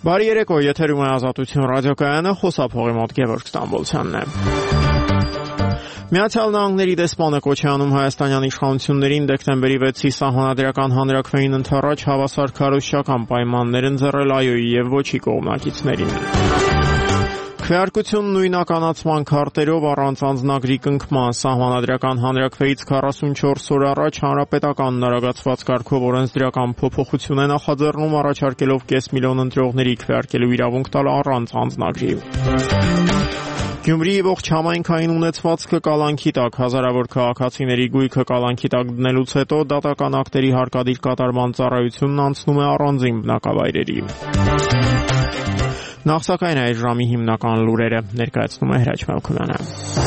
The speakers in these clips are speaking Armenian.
Բարի երեկո, եթերում է Ազատություն ռադիոկայանը, խոսափողի մոտ Գևորգ Ստամբոլցյանն է։ Միացյալ Նահանգների դեսպանը կոչ է անում հայաստանյան իշխանություններին դեկտեմբերի 6-ի սահմանադրական հանրաքվեին ընթառաջ հավասար քարոզչական պայմաններ ընձեռել ԱՅՈ-ի եւ ոչի կողմնակիցներին։ Քվեարկություն նույնականացման քարտերով առանց անձնագրի կնքման սահմանադրական հանրաքվեից 44 օր առաջ հանրապետականն արագացված կարգով օրենսդրական փոփոխություն է նախաձեռնում, առաջարկելով կես միլիոն ընտրողների քվեարկելու իրավունք տալ առանց անձնագրի։ Գյումրիի ողջ համայնքային ունեցվածքը կալանքի տակ, հազարավոր քաղաքացիների գույքը կալանքի տակ դնելուց հետո դատական ակտերի հարկադիր կատարման ծառայությունն անցնում է առանձին բնակավայրերի։ Նախսակայն այս ժամի հիմնական լուրերը ներկայացնում է Հրաչ Մելքոնյանը։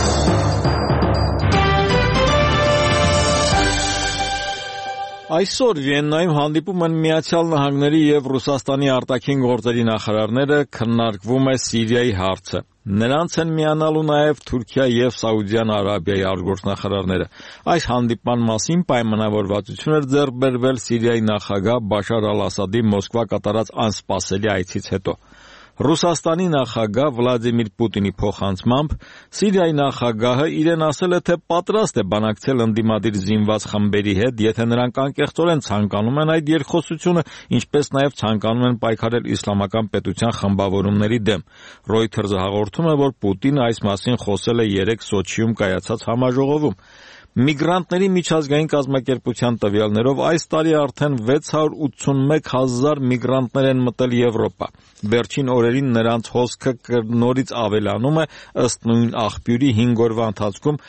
Այսօր Վիեննայում հանդիպում են Միացյալ Նահանգների եւ Ռուսաստանի արտաքին գործերի նախարարները, քննարկվում է Սիրիայի հարցը։ Նրանց են միանալու նաև Թուրքիա եւ Սաուդյան Արաբիայի արտգործնախարարները։ Այս հանդիպման մասին պայմանավորվածություն էր ձեռք բերվել Սիրիայի նախագահ Բաշար Ալ-Ասադի Մոսկվա կատարած անսպասելի այցից հետո։ Ռուսաստանի նախագահ Վլադիմիր Պուտինի փոխանցմամբ Սիրիայի նախագահը իրեն ասել է, թե պատրաստ է բանակցել ընդդիմադիր զինված խմբերի հետ, եթե նրանք անկեղծորեն ցանկանում են այդ երկխոսությունը, ինչպես նաև ցանկանում են պայքարել իսլամական պետության խմբավորումների դեմ։ Reuters-ը հաղորդում է, որ Պուտինը այս մասին խոսել է 3 Սոչիում կայացած համաժողովում։ Միգրանտների միջազգային կազմակերպության տվյալներով այս տարի արդեն 681,000 միգրանտներ են մտել Եվրոպա։ Վերջին օրերին նրանց հոսքը նորից ավելանում է, ըստ նույն աղբյուրի 5 օրվա ընթացքում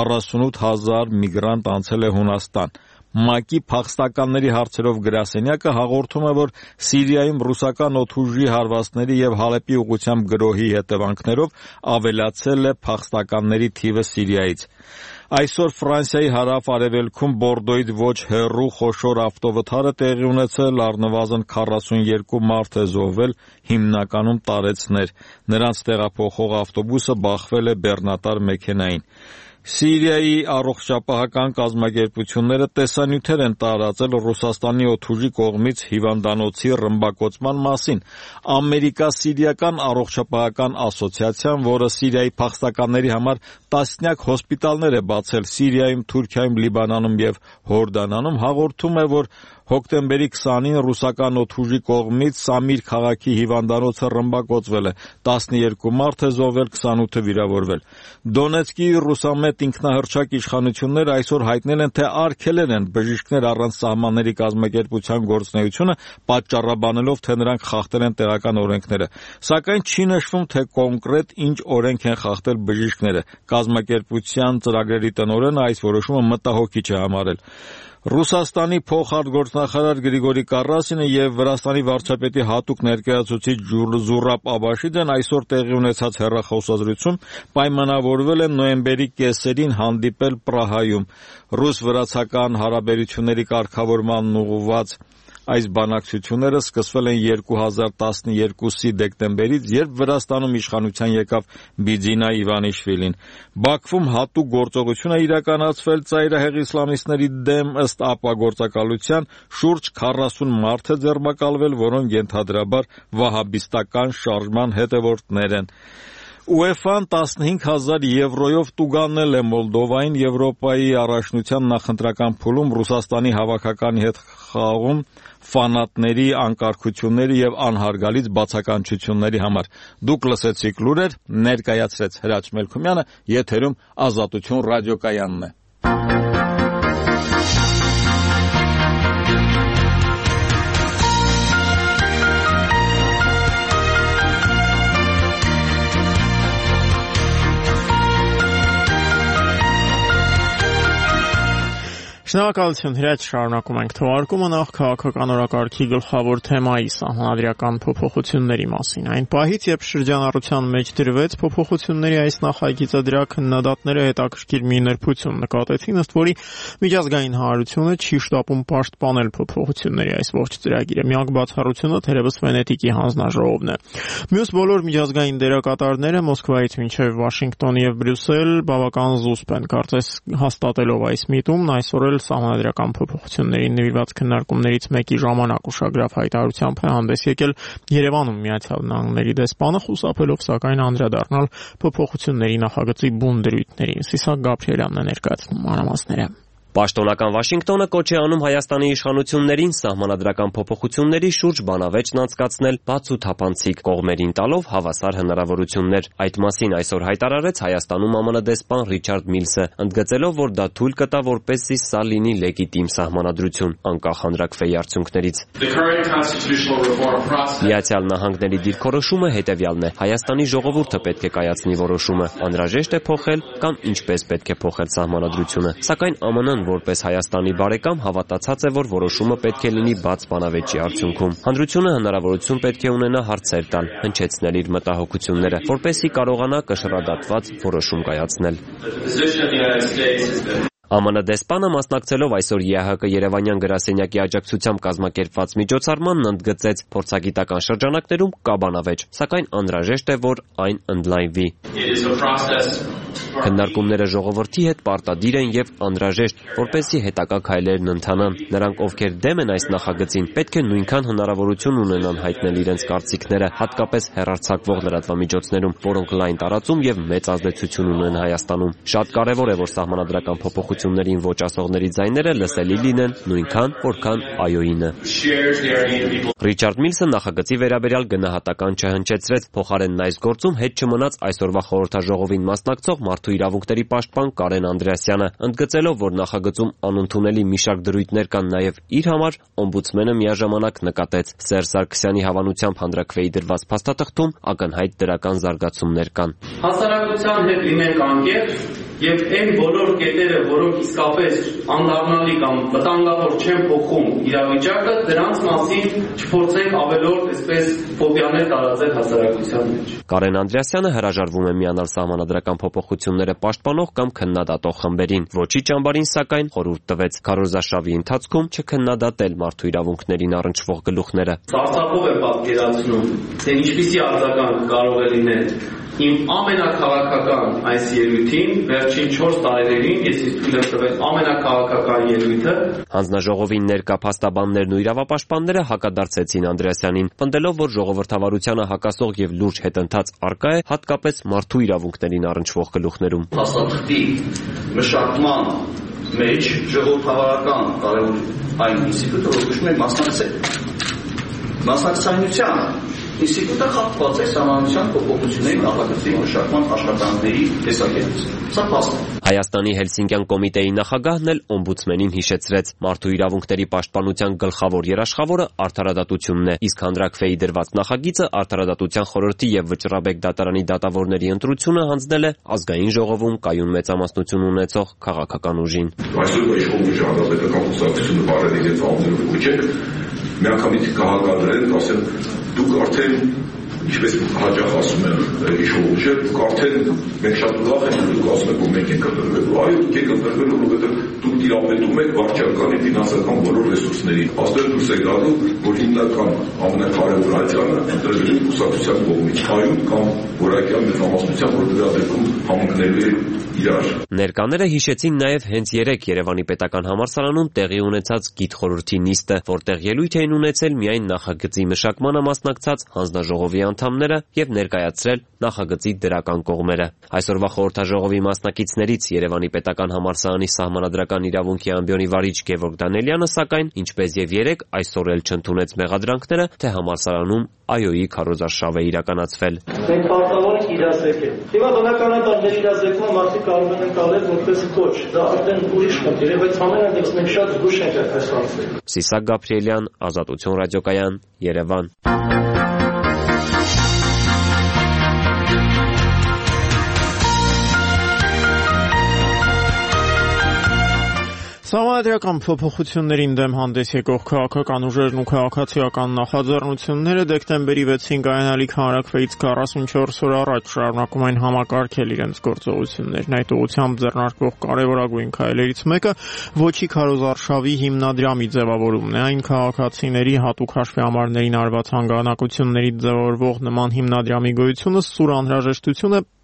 48,000 միգրանտ անցել է Հունաստան։ ՄԱԿ-ի փախստականների հարցերով գրասենյակը հաղորդում է, որ Սիրիայում ռուսական օդուժի հարվածների եւ Հալեպի ուղղությամբ գրոհի հետևանքներով ավելացել է փախստականների թիվը Սիրիայից։ Այսօր Ֆրանսիայի հարավ-արևելքում Բորդոյից ոչ հեռու խոշոր ավտովթարը տեղի ունեցել, առնվազն 42 մարդ է զոհվել, հիմնականում տարեցներ։ Նրանց տեղափոխող ավտոբուսը բախվել է բեռնատար մեքենային։ Սիրիայի առողջապահական կազմակերպությունները տեսանյութեր են տարածել Ռուսաստանի օդուժի կողմից հիվանդանոցի ռմբակոծման մասին։ Ամերիկա-Սիրիական առողջապահական ասոցիացիան, որը Սիրիայի փախստականների համար տասնյակ հոսպիտալներ է բացել Սիրիայում, Թուրքիայում, Լիբանանում եւ Հորդանանում, հաղորդում է, որ հոկտեմբերի 20-ին ռուսական օդուժի կողմից Սամիր քաղաքի հիվանդանոցը ռմբակոծվել է, 12 մարդ է զոհվել, 28-ը վիրավորվել։ Դոնեցկի ռուսամետ ինքնահռչակ իշխանությունները այսօր հայտնել են, թե արգելել են բժիշկներ առանց սահմանների կազմակերպության գործունեությունը, պատճառաբանելով, թե նրանք խախտել են տեղական օրենքները։ Սակայն չի նշվում, թե կոնկրետ ինչ օրենք են խախտել բժիշկները։ Կազմակերպության ծրագրերի տնօրենը այս որոշումը մտահոգիչ է համարել։ Ռուսաստանի փոխարտգործնախարար Գրիգորի Կարասինը եւ Վրաստանի վարչապետի հատուկ ներկայացուցիչ Զուրաբ Աբաշիդեն այսօր տեղի ունեցած հեռախոսազրույցում պայմանավորվել են նոյեմբերի կեսերին հանդիպել Պրահայում։ Ռուս-վրացական հարաբերությունների կարգավորմանն ուղղված այս բանակցությունները սկսվել են 2012-ի դեկտեմբերից, երբ Վրաստանում իշխանության եկավ Բիձինա Իվանիշվիլին։ Բաքվում հատուկ գործողություն է իրականացվել ծայրահեղ իսլամիստների դեմ, ըստ ԱՊԱ գործակալության շուրջ 40 մարդ է ձերբակալվել, որոնք ենթադրաբար վահաբիստական շարժման հետևորդներ են։ ՈՒԵՖԱ-ն 15,000 եվրոյով տուգանել է Մոլդովային Եվրոպայի առաջնության նախընտրական փուլում Ռուսաստանի հավաքականի հետ խաղաղում ֆանատների անկարգությունների եւ անհարգալից բացականչությունների համար։ Դուք լսեցիք լուրեր, ներկայացրեց Հրաչ Մելքոնյանը, եթերում Ազատություն ռադիոկայանն է։ Շնորհակալություն, Հրաչ, շարունակում ենք թողարկումը նախ քաղաքական օրակարգի գլխավոր թեմայի սահմանադրական փոփոխությունների մասին։ Այն պահից, երբ շրջանառության մեջ դրվեց փոփոխությունների այս նախագիծը, դրա քննադատները հետաքրքիր մի նրբություն նկատեցին, ըստ որի միջազգային հանրությունը չի շտապում պաշտպանել փոփոխությունների այս ողջ ծրագիրը։ Միակ բացառությունը թերևս Վենետիկի հանձնաժողովն է։ Մյուս բոլոր միջազգային դերակատարները Մոսկվայից մինչև Վաշինգտոն եւ Բրյուսել բավական զուսպ են, կարծես հաստատելով այս միտումն այսօր էլ սահմանադրական փոփոխություններին նվիրված քննարկումներից մեկի ժամանակ ուշագրավ հայտարարությամբ է հանդես եկել Երևանում Միացյալ Նահանգների դեսպանը, խուսափելով սակայն անդրադառնալ փոփոխությունների նախագծի բուն դրույթներին։ Սիսակ Գաբրիելյանն է ներկայացնում մանրամասները։ Պաշտոնական Վաշինգտոնը կոչ է անում Հայաստանի իշխանություններին սահմանադրական փոփոխությունների շուրջ բանավեճն անցկացնել բաց ու թափանցիկ, կողմերին տալով հավասար հնարավորություններ։ Այդ մասին այսօր հայտարարեց Հայաստանում ԱՄՆ դեսպան Ռիչարդ Միլսը, ընդգծելով, որ դա թույլ կտա, որպեսզի սա լինի լեգիտիմ սահմանադրություն, անկախ հանրաքվեի արդյունքներից։ Միացյալ Նահանգների դիրքորոշումը հետևյալն է. Հայաստանի ժողովուրդը պետք է կայացնի որոշումը, անհրաժեշտ է փոխել կամ ինչպես պետք է փոխել սահմանադրությունը, սակայն ԱՄՆ-ն որպես Հայաստանի բարեկամ հավատացած է, որ որոշումը պետք է լինի բաց բանավեճի արդյունքում։ Հանրությունը հնարավորություն պետք է ունենա հարցեր տալ, հնչեցնել իր մտահոգությունները, որպեսզի կարողանա կշռադատված որոշում կայացնել։ ԱՄՆ դեսպանը մասնակցելով այսօր ԵԱՀԿ Երևանյան գրասենյակի աջակցությամբ կազմակերպված միջոցառմանն ընդգծեց փորձագիտական շրջանակներում կա բանավեճ, սակայն անհրաժեշտ է, որ այն ընդլայնվի։ Քննարկումները ժողովրդի հետ պարտադիր են եւ անհրաժեշտ, որպեսզի հետագա քայլերն ընթանան։ Նրանք, ովքեր դեմ են այս նախագծին, պետք է նույնքան հնարավորություն ունենան հայտնել իրենց կարծիքները, հատկապես հեռարձակվող լրատվամիջոցներում, որոնք լայն տարածում եւ մեծ ազդեցություն ունեն Հայաստանում։ Շատ կարեւոր է, որ սահմանադրական փոփոխություններին ոչ ասողների ձայները լսելի լինեն նույնքան, որքան այոյինը։ Ռիչարդ Միլսը նախագծի վերաբերյալ գնահատական չհնչեցրեց, փոխարենն այս գործում հետ չմնաց այսօրվա խորհրդաժողովին մասնակցող մարդու իրավունքների պաշտպան Կարեն Անդրեասյանը, ընդգծելով, որ նախագծում անընդունելի մի շարք դրույթներ կան նաև իր համար, օմբուդսմենը միաժամանակ նկատեց Սերժ Սարգսյանի հավանությամբ հանրաքվեի դրված փաստաթղթում ակնհայտ դրական զարգացումներ կան։ Հասարակության հետ լինենք անկեղծ եւ այն բոլոր կետերը, որոնք իսկապես անդառնալի կամ վտանգավոր չեն փոխում իրավիճակը, դրանց մասին չփորձենք ավելորդ այսպես ֆոբիաներ տարածել հասարակության մեջ։ Կարեն Անդրեասյանը հրաժարվում է միանալ սահմանադրական փոփոխությունները պաշտպանող կամ քննադատող խմբերին։ Ոչի ճամբարին, սակայն, խորհուրդ տվեց քարոզարշավի ընթացքում չքննադատել մարդու իրավունքներին առնչվող գլուխները։ Սարսափով է պատկերացնում, թե ինչպիսի արձագանք կարող է լինել իմ ամենակաղաքական այս ելույթին վերջին 4 տարիներին ես թույլ եմ տվել ամենակաղաքական ելույթը։ Հանձնաժողովին ներկա փաստաբաններն ու իրավապաշտպանները հակադարձեցին Անդրեասյանին, պնդելով, որ ժողովրդավարությանը հակասող եւ լուրջ հետընթաց առկա է հատկապես մարդու իրավունքներին առնչվող գլուխներում։ Փաստաթղթի մշակման մեջ ժողովրդավարական կարևոր այն ինստիտուտը, որ կոչվում է մասնակցայնության ինստիտուտը խախտված է սահմանադրական փոփոխությունների նախագծի մշակման աշխատանքների տեսակետից։ Սա փաստ է։ Հայաստանի Հելսինկյան կոմիտեի նախագահն էլ օմբուդսմենին հիշեցրեց. մարդու իրավունքների պաշտպանության գլխավոր երաշխավորը արդարադատությունն է, իսկ հանրաքվեի դրված նախագիծը արդարադատության խորհրդի եւ Վճռաբեկ դատարանի դատավորների ընտրությունը հանձնել է ազգային ժողովում կայուն մեծամասնություն ունեցող քաղաքական ուժին։ Այսօր իշխող ուժի հանրապետական կուսակցությունը բարել իրենց անձերով կոչեք, միանգամից կհակադրեն, ասեն դուք արդեն ինչպես հաճախ ասում են իշխող ուժը, դուք արդեն մենք շատ ուրախ ենք, դուք ասում եք, որ մենք ենք ընտրվելու, այո, դուք եք ընտրվելու, որովհետև դուք տիրապետում եք վարչականի ֆինանսական բոլոր ռեսուրսներին։ Աստեղ դուրս է գալու, որ հիմնական ամենակարևոր այցանը ընտրվելու կուսակցության կողմից կայուն կամ որակյալ մեծամասնությամբ, որ դրա դեպքում համընկնելու է իրար։ Ներկաները հիշեցին նաև հենց երեկ Երևանի պետական համալսարանում տեղի ունեցած գիտխորհրդի նիստը, որտեղ ելույթ էին ունեցել միայն նախագծի մշակմանը մասնակցած հանձնաժողովի անդամները եւ ներկայացրել նախագծի դրական կողմերը։ Այսօրվա խորհրդաժողովի մասնակիցներից Երևանի պետական համալսարանի սահմանադրական իրավունքի ամբիոնի վարիչ Գևորգ Դանելյանը, սակայն, ինչպես եւ երեկ, այսօր էլ չընդունեց մեղադրանքները, թե համալսարանում այոյի քարոզարշավ է իրականացվել։ Մենք պարտավոր ենք իրազեկել։ Հիմա բնականաբար մեր իրազեկումը մարդիկ կարող են ընկալել որպես կոչ։ Դա արդեն ուրիշ խնդիր է, բայց ամենևս մենք շատ զգուշ ենք այդպես անցնել։ Սիսակ Գաբրիելյան, Ազատություն ռադիոկայան, Երևան։ Սահմանադրական փոփոխություններին դեմ հանդես եկող քաղաքական ուժերն ու քաղաքացիական նախաձեռնությունները դեկտեմբերի 6-ին կայանալիք հանրաքվեից 44 օր առաջ շարունակում են համակարգել իրենց գործողություններն։ Այդ ուղղությամբ ձեռնարկվող կարևորագույն քայլերից մեկը ոչի քարոզարշավի հիմնադրամի ձևավորումն է։ Այն քաղաքացիների հատուկ հաշվի համարներին արված հանգանակություններից ձևավորվող նման հիմնադրամի գոյությունը սուր անհրաժեշտություն է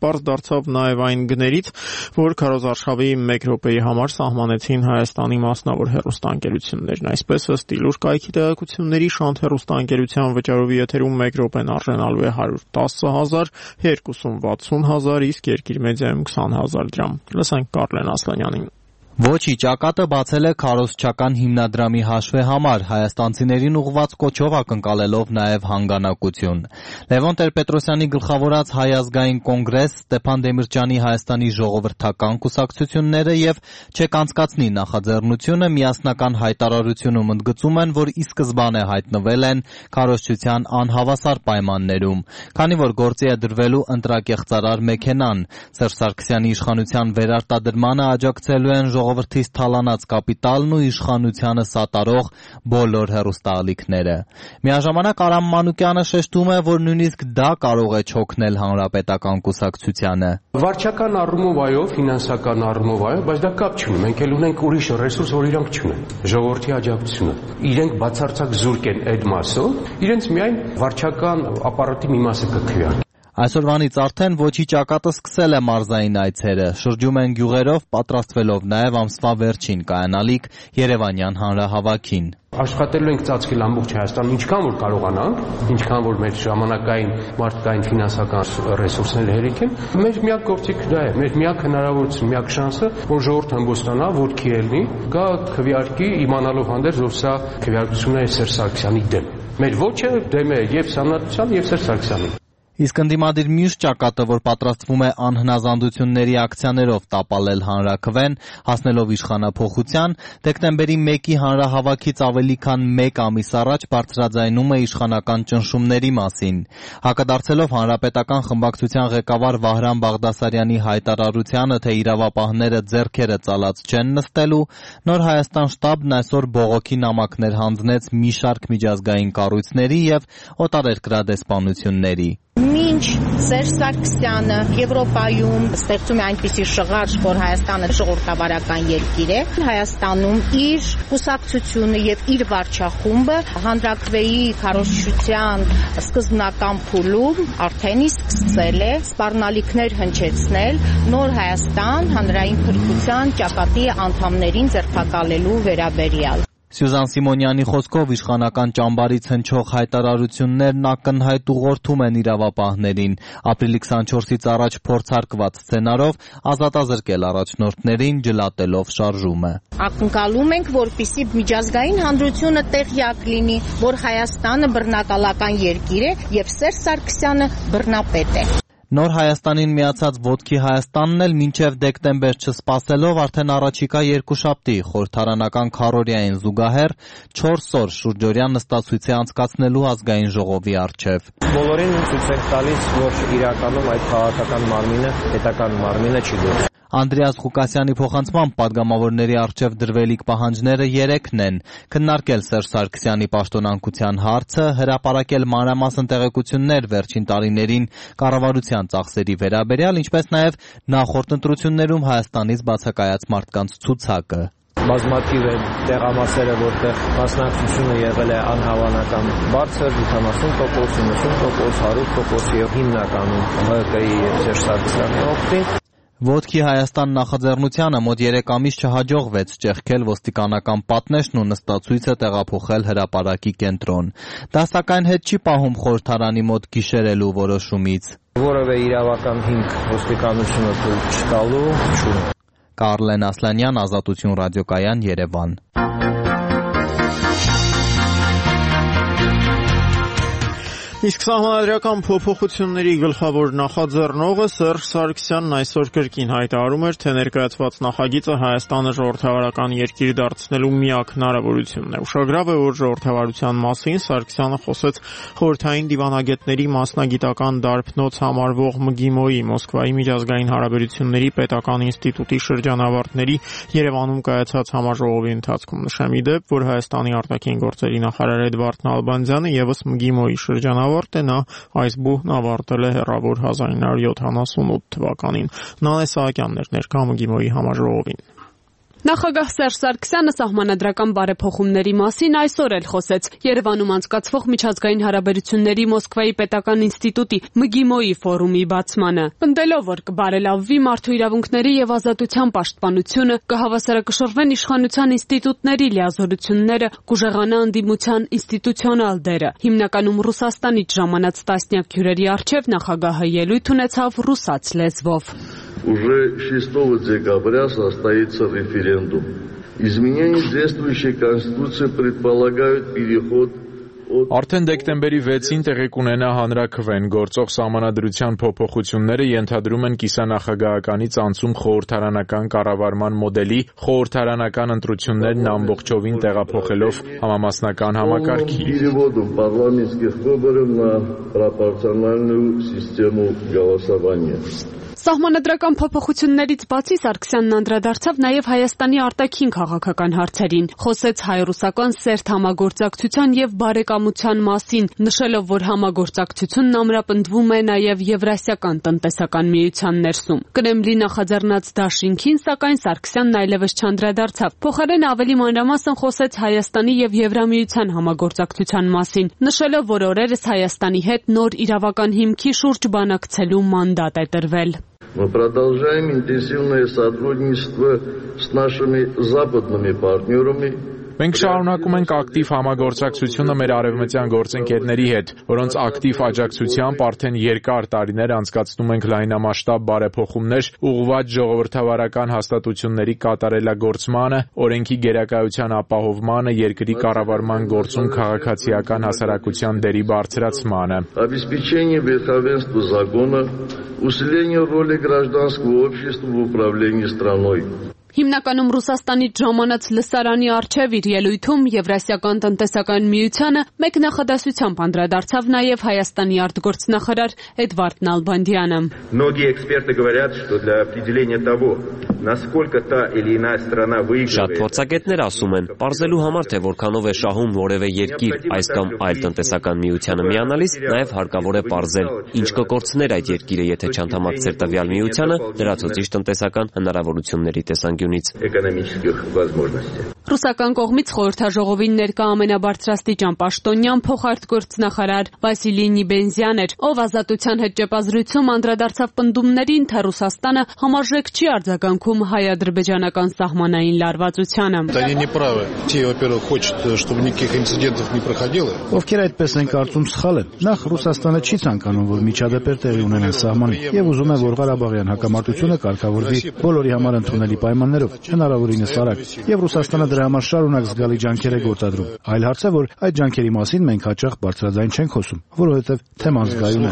պարզ դարձավ նաև այն գներից, որ քարոզարշավի 1 րոպեի համար սահմանեցին Հայաստանի մասնավոր հեռուստաընկերություններն։ Այսպես ըստ Իլուր կայքի տեղեկությունների Շանթ հեռուստաընկերության վճարովի եթերում 1 րոպեն արժանալու է 110,000, 2-ում 60,000, իսկ Երկիր մեդիայում 20,000 դրամ։ Լսենք Կարլեն Ասլանյանին։ Ոչի ճակատը բացել է քարոզչական հիմնադրամի հաշվեհամար, հայաստանցիներին ուղղված կոչով ակնկալելով նաև հանգանակություն։ Լևոն Տեր-Պետրոսյանի գլխավորած Հայ ազգային կոնգրես, Ստեփան Դեմիրճյանի Հայաստանի ժողովրդական կուսակցությունները եւ Չեկանցկացնի նախաձեռնությունը միասնական հայտարարությունում ընդգծում են, որ ի սկզբանե հայտնվել են քարոզչության անհավասար պայմաններում, քանի որ գործի է դրվելու ընտրակեղծարար մեքենան։ Սերժ Սարգսյանի իշխանության վերարտադրմանը աջակցելու են ժողովրդից թալանած կապիտալն ու իշխանությանը սատարող բոլոր հեռուստաալիքները։ Միաժամանակ Արամ Մանուկյանը շեշտում է, որ նույնիսկ դա կարող է չօգնել հանրապետական կուսակցությանը։ Վարչական առումով այո, ֆինանսական առումով այո, բայց դա կապ չունի։ Մենք էլ ունենք ուրիշ ռեսուրս, որ իրանք չունեն։ Ժողովրդի աջակցությունը։ Իրենք բացարձակ զուրկ են այդ մասով, իրենց միայն վարչական ապարատի մի մասը կքվի։ Այսօրվանից արդեն ոչի ճակատը սկսել է մարզային այցերը, շրջում են գյուղերով, պատրաստվելով նաև ամսվա վերջին կայանալիք Երևանյան հանրահավաքին։ Աշխատելու ենք ծածկել ամբողջ Հայաստանը ինչքան որ կարողանանք, ինչքան որ մեր ժամանակային, մարդկային, ֆինանսական ռեսուրսները հերիք են, մեր միակ գործիքը դա է, մեր միակ հնարավորությունը, միակ շանսը, որ ժողովուրդը հանգստանա, ոտքի ելնի, գա քվեարկի, իմանալով հանդերձ, որ սա քվեարկությունն է Սերժ Սարգսյանի դեմ։ Մեր ոչը դեմ է եւ Սաննատության եւ Սերժ Սարգսյանի։ Իսկ ընդդիմադիր մյուս ճակատը, որ պատրաստվում է անհնազանդությունների ակցիաներով տապալել հանրաքվեն, հասնելով իշխանափոխության, դեկտեմբերի 1-ի հանրահավաքից ավելի քան 1 ամիս առաջ բարձրաձայնում է իշխանական ճնշումների մասին։ Հակադարձելով հանրապետական խմբակցության ղեկավար Վահրամ Բաղդասարյանի հայտարարությանը, թե իրավապահները ձեռքերը ծալած չեն նստելու, Նոր Հայաստան շտաբն այսօր բողոքի նամակներ հանձնեց մի շարք միջազգային կառույցների եւ օտարերկրադեսպանությունների։ Մինչ Սերժ Սարգսյանը Եվրոպայում ստեղծում է այնպիսի շղարշ, որ Հայաստանը ժողովրդավարական երկիր է, Հայաստանում իր կուսակցությունը եւ իր վարչախումբը հանրաքվեի քարոզչության սկզբնական փուլում արդեն իսկ սկսել է սպառնալիքներ հնչեցնել Նոր Հայաստան հանրային փրկության ճակատի անդամներին ձերբակալելու վերաբերյալ։ Սյուզան Սիմոնյանի խոսքով իշխանական ճամբարից հնչող հայտարարություններն ակնհայտ ուղղորդում են իրավապահներին, ապրիլի 24-ից առաջ փորձարկված սցենարով ազատազրկել առաջնորդներին, ջլատելով շարժումը։ Ակնկալում ենք, որպեսզի միջազգային հանրությունը տեղյակ լինի, որ Հայաստանը բռնակալական երկիր է եւ Սերժ Սարգսյանը բռնապետ է։ Նոր Հայաստանին միացած Ոտքի Հայաստանն էլ մինչև դեկտեմբեր չսպասելով արդեն առաջիկա երկուշաբթի խորհրդարանական քառօրյային զուգահեռ 4 օր շուրջօրյա նստացույց է անցկացնելու ազգային ժողովի առջև։ Բոլորին ցույց ենք տալիս, որ իրականում այդ քաղաքական մարմինը, պետական մարմինը չի գործում։ Անդրեաս Ղուկասյանի փոխանցմամբ падգամավորների առջև դրվելիք պահանջները 3-ն են՝ քննարկել Սերժ Սարգսյանի պաշտոնանկության հարցը, հրապարակել մանրամասն տեղեկություններ վերջին տարիներին կառավարության ծախսերի վերաբերյալ, ինչպես նաև նախորդ ընտրություններում Հայաստանից բացակայած մարդկանց ցուցակը։ Բազմաթիվ են տեղամասերը, որտեղ մասնակցությունը եղել է անհավանական բարձր, 70%, 90%, 100% եւ հիմնականում ՀԿ-ի եւ Սերժ Սարգսյանի օգտին։ Ոտքի Հայաստան նախաձեռնությանը մոտ 3 ամիս չհաջողվեց ճեղքել ոստիկանական պատնեշն ու նստացույցը տեղափոխել հրապարակի կենտրոն։ Դա սակայն հետ չի պահում խորհրդարանի մոտ գիշերելու որոշումից։ Որևէ իրավական հիմք ոստիկանությունը թույլ չտալու չունի։ Կարլեն Ասլանյան, Ազատություն ռադիոկայան, Երևան։ Իսկ սահմանադրական փոփոխությունների գլխավոր նախաձեռնողը Սերժ Սարգսյանն այսօր կրկին հայտարարում էր, թե ներկայացված նախագիծը Հայաստանը ժողովրդավարական երկիր դարձնելու միակ հնարավորությունն է։ Ուշագրավ է, որ ժողովրդավարության մասին Սարգսյանը խոսեց խորհրդային դիվանագետների մասնագիտական դարբնոց համարվող ՄԳԻՄՈ-ի Մոսկվայի միջազգային հարաբերությունների պետական ինստիտուտի շրջանավարտների Երևանում կայացած համաժողովի ընթացքում։ Նշեմ ի դեպ, որ Հայաստանի արտաքին գործերի նախարար Էդվարդ Նալբանդյանը եւս ՄԳԻՄՈ-ի շրջանավարտ է, նա այս բուհն ավարտել է հեռավոր 1978 թվականին։ Նանե Սահակյանն էր ներկա ՄԳԻՄՈ-ի համաժողովին։ Նախագահ Սերժ Սարգսյանը սահմանադրական բարեփոխումների մասին այսօր էլ խոսեց Երևանում անցկացվող միջազգային հարաբերությունների Մոսկվայի պետական ինստիտուտի ՄԳԻՄՈ-ի ֆորումի բացմանը։ Պնդելով, որ կբարելավվի մարդու իրավունքների եւ ազատության պաշտպանությունը, կհավասարակշռվեն իշխանության ինստիտուտների լիազորությունները, կուժեղանա ընդդիմության ինստիտուցիոնալ դերը։ Հիմնականում Ռուսաստանից ժամանած տասնյակ հյուրերի առջև նախագահը ելույթ ունեցավ ռուսաց լեզվով։ Уже 6 декабря состоится референдум. Изменения действующей Конституции предполагают переход Արդեն դեկտեմբերի 6-ին տեղի կունենա հանրաքվեն, գործող սահմանադրության փոփոխությունները ենթադրում են կիսանախագահականից անցում խորհրդարանական կառավարման մոդելի, խորհրդարանական ընտրություններն ամբողջովին տեղափոխելով համամասնական համակարգի։ Սահմանադրական փոփոխություններից բացի Սարգսյանն անդրադարձավ նաև Հայաստանի արտաքին քաղաքական հարցերին, խոսեց հայ-ռուսական սերտ համագործակցության եւ բարեկամության մասին, նշելով, որ համագործակցությունն ամրապնդվում է նաև Եվրասիական տնտեսական միության ներսում։ Կրեմլի նախաձեռնած դաշինքին, սակայն Սարգսյանն այլևս չանդրադարձավ, փոխարեն ավելի մանրամասն խոսեց Հայաստանի եւ Եվրամիության համագործակցության մասին, նշելով, որ օրերս Հայաստանի հետ նոր իրավական հիմքի շուրջ բանակցելու մանդատ է տրվել։ Мы продолжаем интенсивное сотрудничество с нашими западными партнерами. Մենք շարունակում ենք ակտիվ համագործակցությունը մեր արևմտյան գործընկերների հետ, որոնց ակտիվ աջակցությամբ արդեն երկար տարիներ անցկացնում ենք լայնամասշտաբ բարեփոխումներ, ուղղված ժողովրդավարական հաստատությունների կատարելագործմանը, օրենքի գերակայության ապահովմանը, երկրի կառավարման գործում քաղաքացիական հասարակության դերի բարձրացմանը։ Обеспечение верховенства закона, усиление роли гражданского общества в управлении страной. Հիմնականում Ռուսաստանից ժամանած լսարանի առջև իր ելույթում Եվրասիական տնտեսական միությանը մեկ նախադասությամբ անդրադարձավ նաև Հայաստանի արտգործնախարար Էդվարդ Նալբանդյանը։ Многие эксперты говорят, что для определения того, насколько та или иная страна выигрывает. Շատ փորձագետներ ասում են, պարզելու համար թե որքանով է շահում որևէ երկիր այս կամ այլ տնտեսական միությանը միանալիս, նաև հարկավոր է պարզել, ինչ կկորցներ այդ երկիրը, եթե չանդամակցեր տվյալ միությանը, լրացուցիչ տնտեսական հնարավորությունների տեսանկյունից։ Ռուսական կողմից խորհրդաժողովին ներկա ամենաբարձրաստիճան պաշտոնյան փոխարտգործնախարար Վասիլի Նիբենզյան էր, ով ազատության հետ ճեպազրույցում անդրադարձավ պնդումներին, թե Ռուսաստանը համարժեք չի արձագանքում հայ-ադրբեջանական սահմանային լարվածությանը։ Ովքեր այդպես են կարծում, սխալ են։ Նախ Ռուսաստանը չի ցանկանում, որ միջադեպեր տեղի ունենան սահմանին, եւ ուզում է, որ Ղարաբաղյան հակամարտությունը կարգավորվի բոլորի համար ընդունելի պայմաններով, հնարավորինս արագ, եւ Ռուսաստանը դրա համար շարունակ զգալի ջանքեր է գործադրում։ Այլ հարց է, որ այդ ջանքերի մասին մենք հաճախ բարձրաձայն չենք խոսում, որովհետեւ թեման զգայուն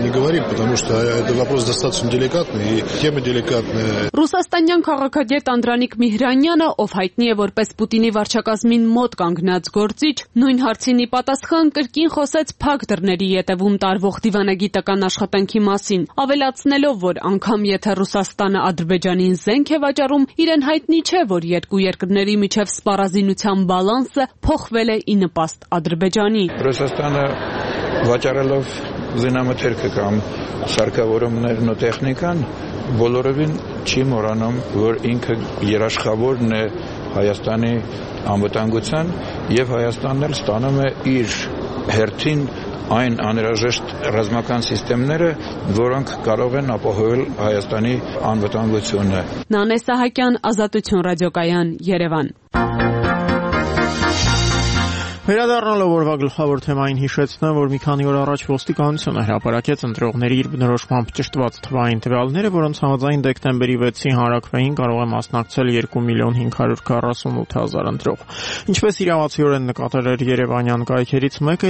է։ Ռուսաստանյան քաղաքագետ Անդրանիկ Միհրանյանը, ով հայտնի է որպես Պուտինի վարչակազմին մոտ կանգնած գործիչ, նույն հարցին ի պատասխան կրկին խոսեց փակ դռների ետևում տարվող դիվանագիտական աշխատանքի մասին, ավելացնելով, որ անգամ եթե Ռուսաստանը Ադրբեջանին զենք է վաճառում, իրեն հայտնի չէ, որ երկու երկրների միջև սպառազինության բալանսը փոխվել է ի նպաստ Ադրբեջանի։ Ռուսաստանը վաճառելով զինամթերքը կամ սարքավորումներն ու տեխնիկան բոլորովին չի մոռանում, որ ինքը երաշխավորն է Հայաստանի անվտանգության եւ Հայաստանն էլ ստանում է իր հերթին այն անհրաժեշտ ռազմական համակարգերը, որոնք կարող են ապահովել Հայաստանի անվտանգությունը։ Նանե Սահակյան, Ազատություն ռադիոկայան, Երևան։ Վերադառնալով օրվա գլխավոր թեմային հիշեցնեմ, որ մի քանի օր առաջ ոստիկանությունը հրապարակեց ընտրողների իր բնորոշմամբ ճշտված թվային տվյալները, որոնց համաձայն դեկտեմբերի 6-ի հանրաքվեին կարող է մասնակցել 2,548,000 ընտրող։ Ինչպես իրավացիորեն նկատել էր Երևանյան կայքերից մեկը,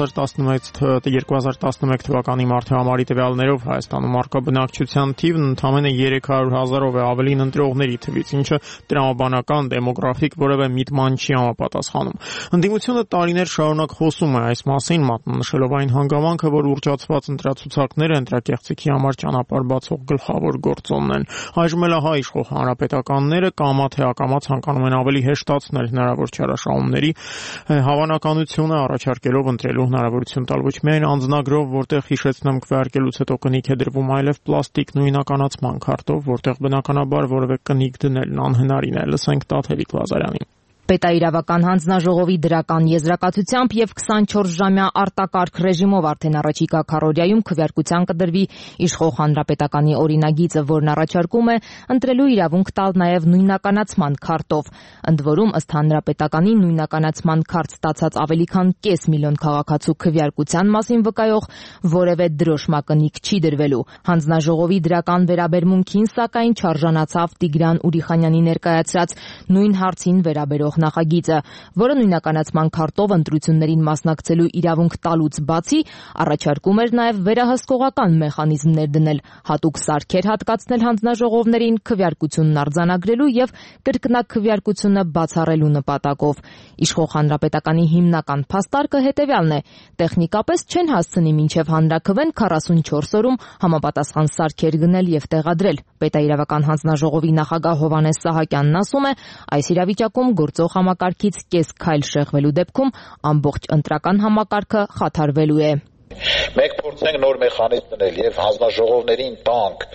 2011 թվականի մարտահամարի տվյալներով Հայաստանում առկա բնակչության թիվն ընդամենը 300,000-ով է ավելին ընտրողների թվից, ինչը տրամաբանական, դեմոգրաֆիկ որևէ միտման չի համապատասխանում։ Ընդդիմությունը տարիներ շարունակ խոսում է այս մասին, մատնանշելով այն հանգամանքը, որ ուռճացված ընտրացուցակները ընտրակեղծիքի համար ճանապարհ բացող գլխավոր գործոնն են։ Այժմ էլ հայ իշխող հանրապետականները կամա թե ակամա ցանկանում են ավելի հեշտացնել հնարավոր չարաշահումների հավանականությունը, առաջարկելով ընտրելու հնարավորություն տալ ոչ միայն անձնագրով, որտեղ հիշեցնեմ քվեարկելուց հետո կնիկ է դրվում, այլև պլաստիկ նույնականացման քարտով, որտեղ բնականաբար որևէ կնիկ դնելն անհնարին է։ Լսենք Տաթևիկ Լազարյանին։ Պետաիրավական հանձնաժողովի դրական եզրակացությամբ եւ 24-ժամյա արտակարգ ռեժիմով արդեն առաջիկա քառօրյայում քվեարկության կդրվի իշխող հանրապետականի օրինագիծը, որն առաջարկում է ընտրելու իրավունք տալ նաեւ նույնականացման քարտով։ Ընդ որում, ըստ հանրապետականի նույնականացման քարտ ստացած ավելի քան կես միլիոն քաղաքացու քվեարկության մասին վկայող որևէ դրոշմակնիկ չի դրվելու։ Հանձնաժողովի դրական վերաբերմունքին սակայն չարժանացավ Տիգրան Ուրիխանյանի ներկայացրած նույն հարցին վերաբերող նախագիծը, որը նույնականացման քարտով ընտրություններին մասնակցելու իրավունք տալուց բացի առաջարկում էր նաև վերահսկողական մեխանիզմներ դնել, հատուկ սարքեր հատկացնել հանձնաժողովներին քվեարկությունն արձանագրելու եւ կրկնակվեարկությունը բացառելու նպատակով։ Իշխող հանրապետականի հիմնական փաստարկը հետեւյալն է. տեխնիկապես չեն հասցնի մինչև հանրաքվեն 44 օրում համապատասխան սարքեր գնել եւ տեղադրել։ Պետաիրավական հանձնաժողովի նախագահ Հովհաննես Սահակյանն ասում է, այս իրավիճակում գործող համակարգից կես քայլ շեղվելու դեպքում ամբողջ ընտրական համակարգը խաթարվելու է։ Մենք փորձենք նոր մեխանիզմ դնել եւ հանձնաժողովներին տանք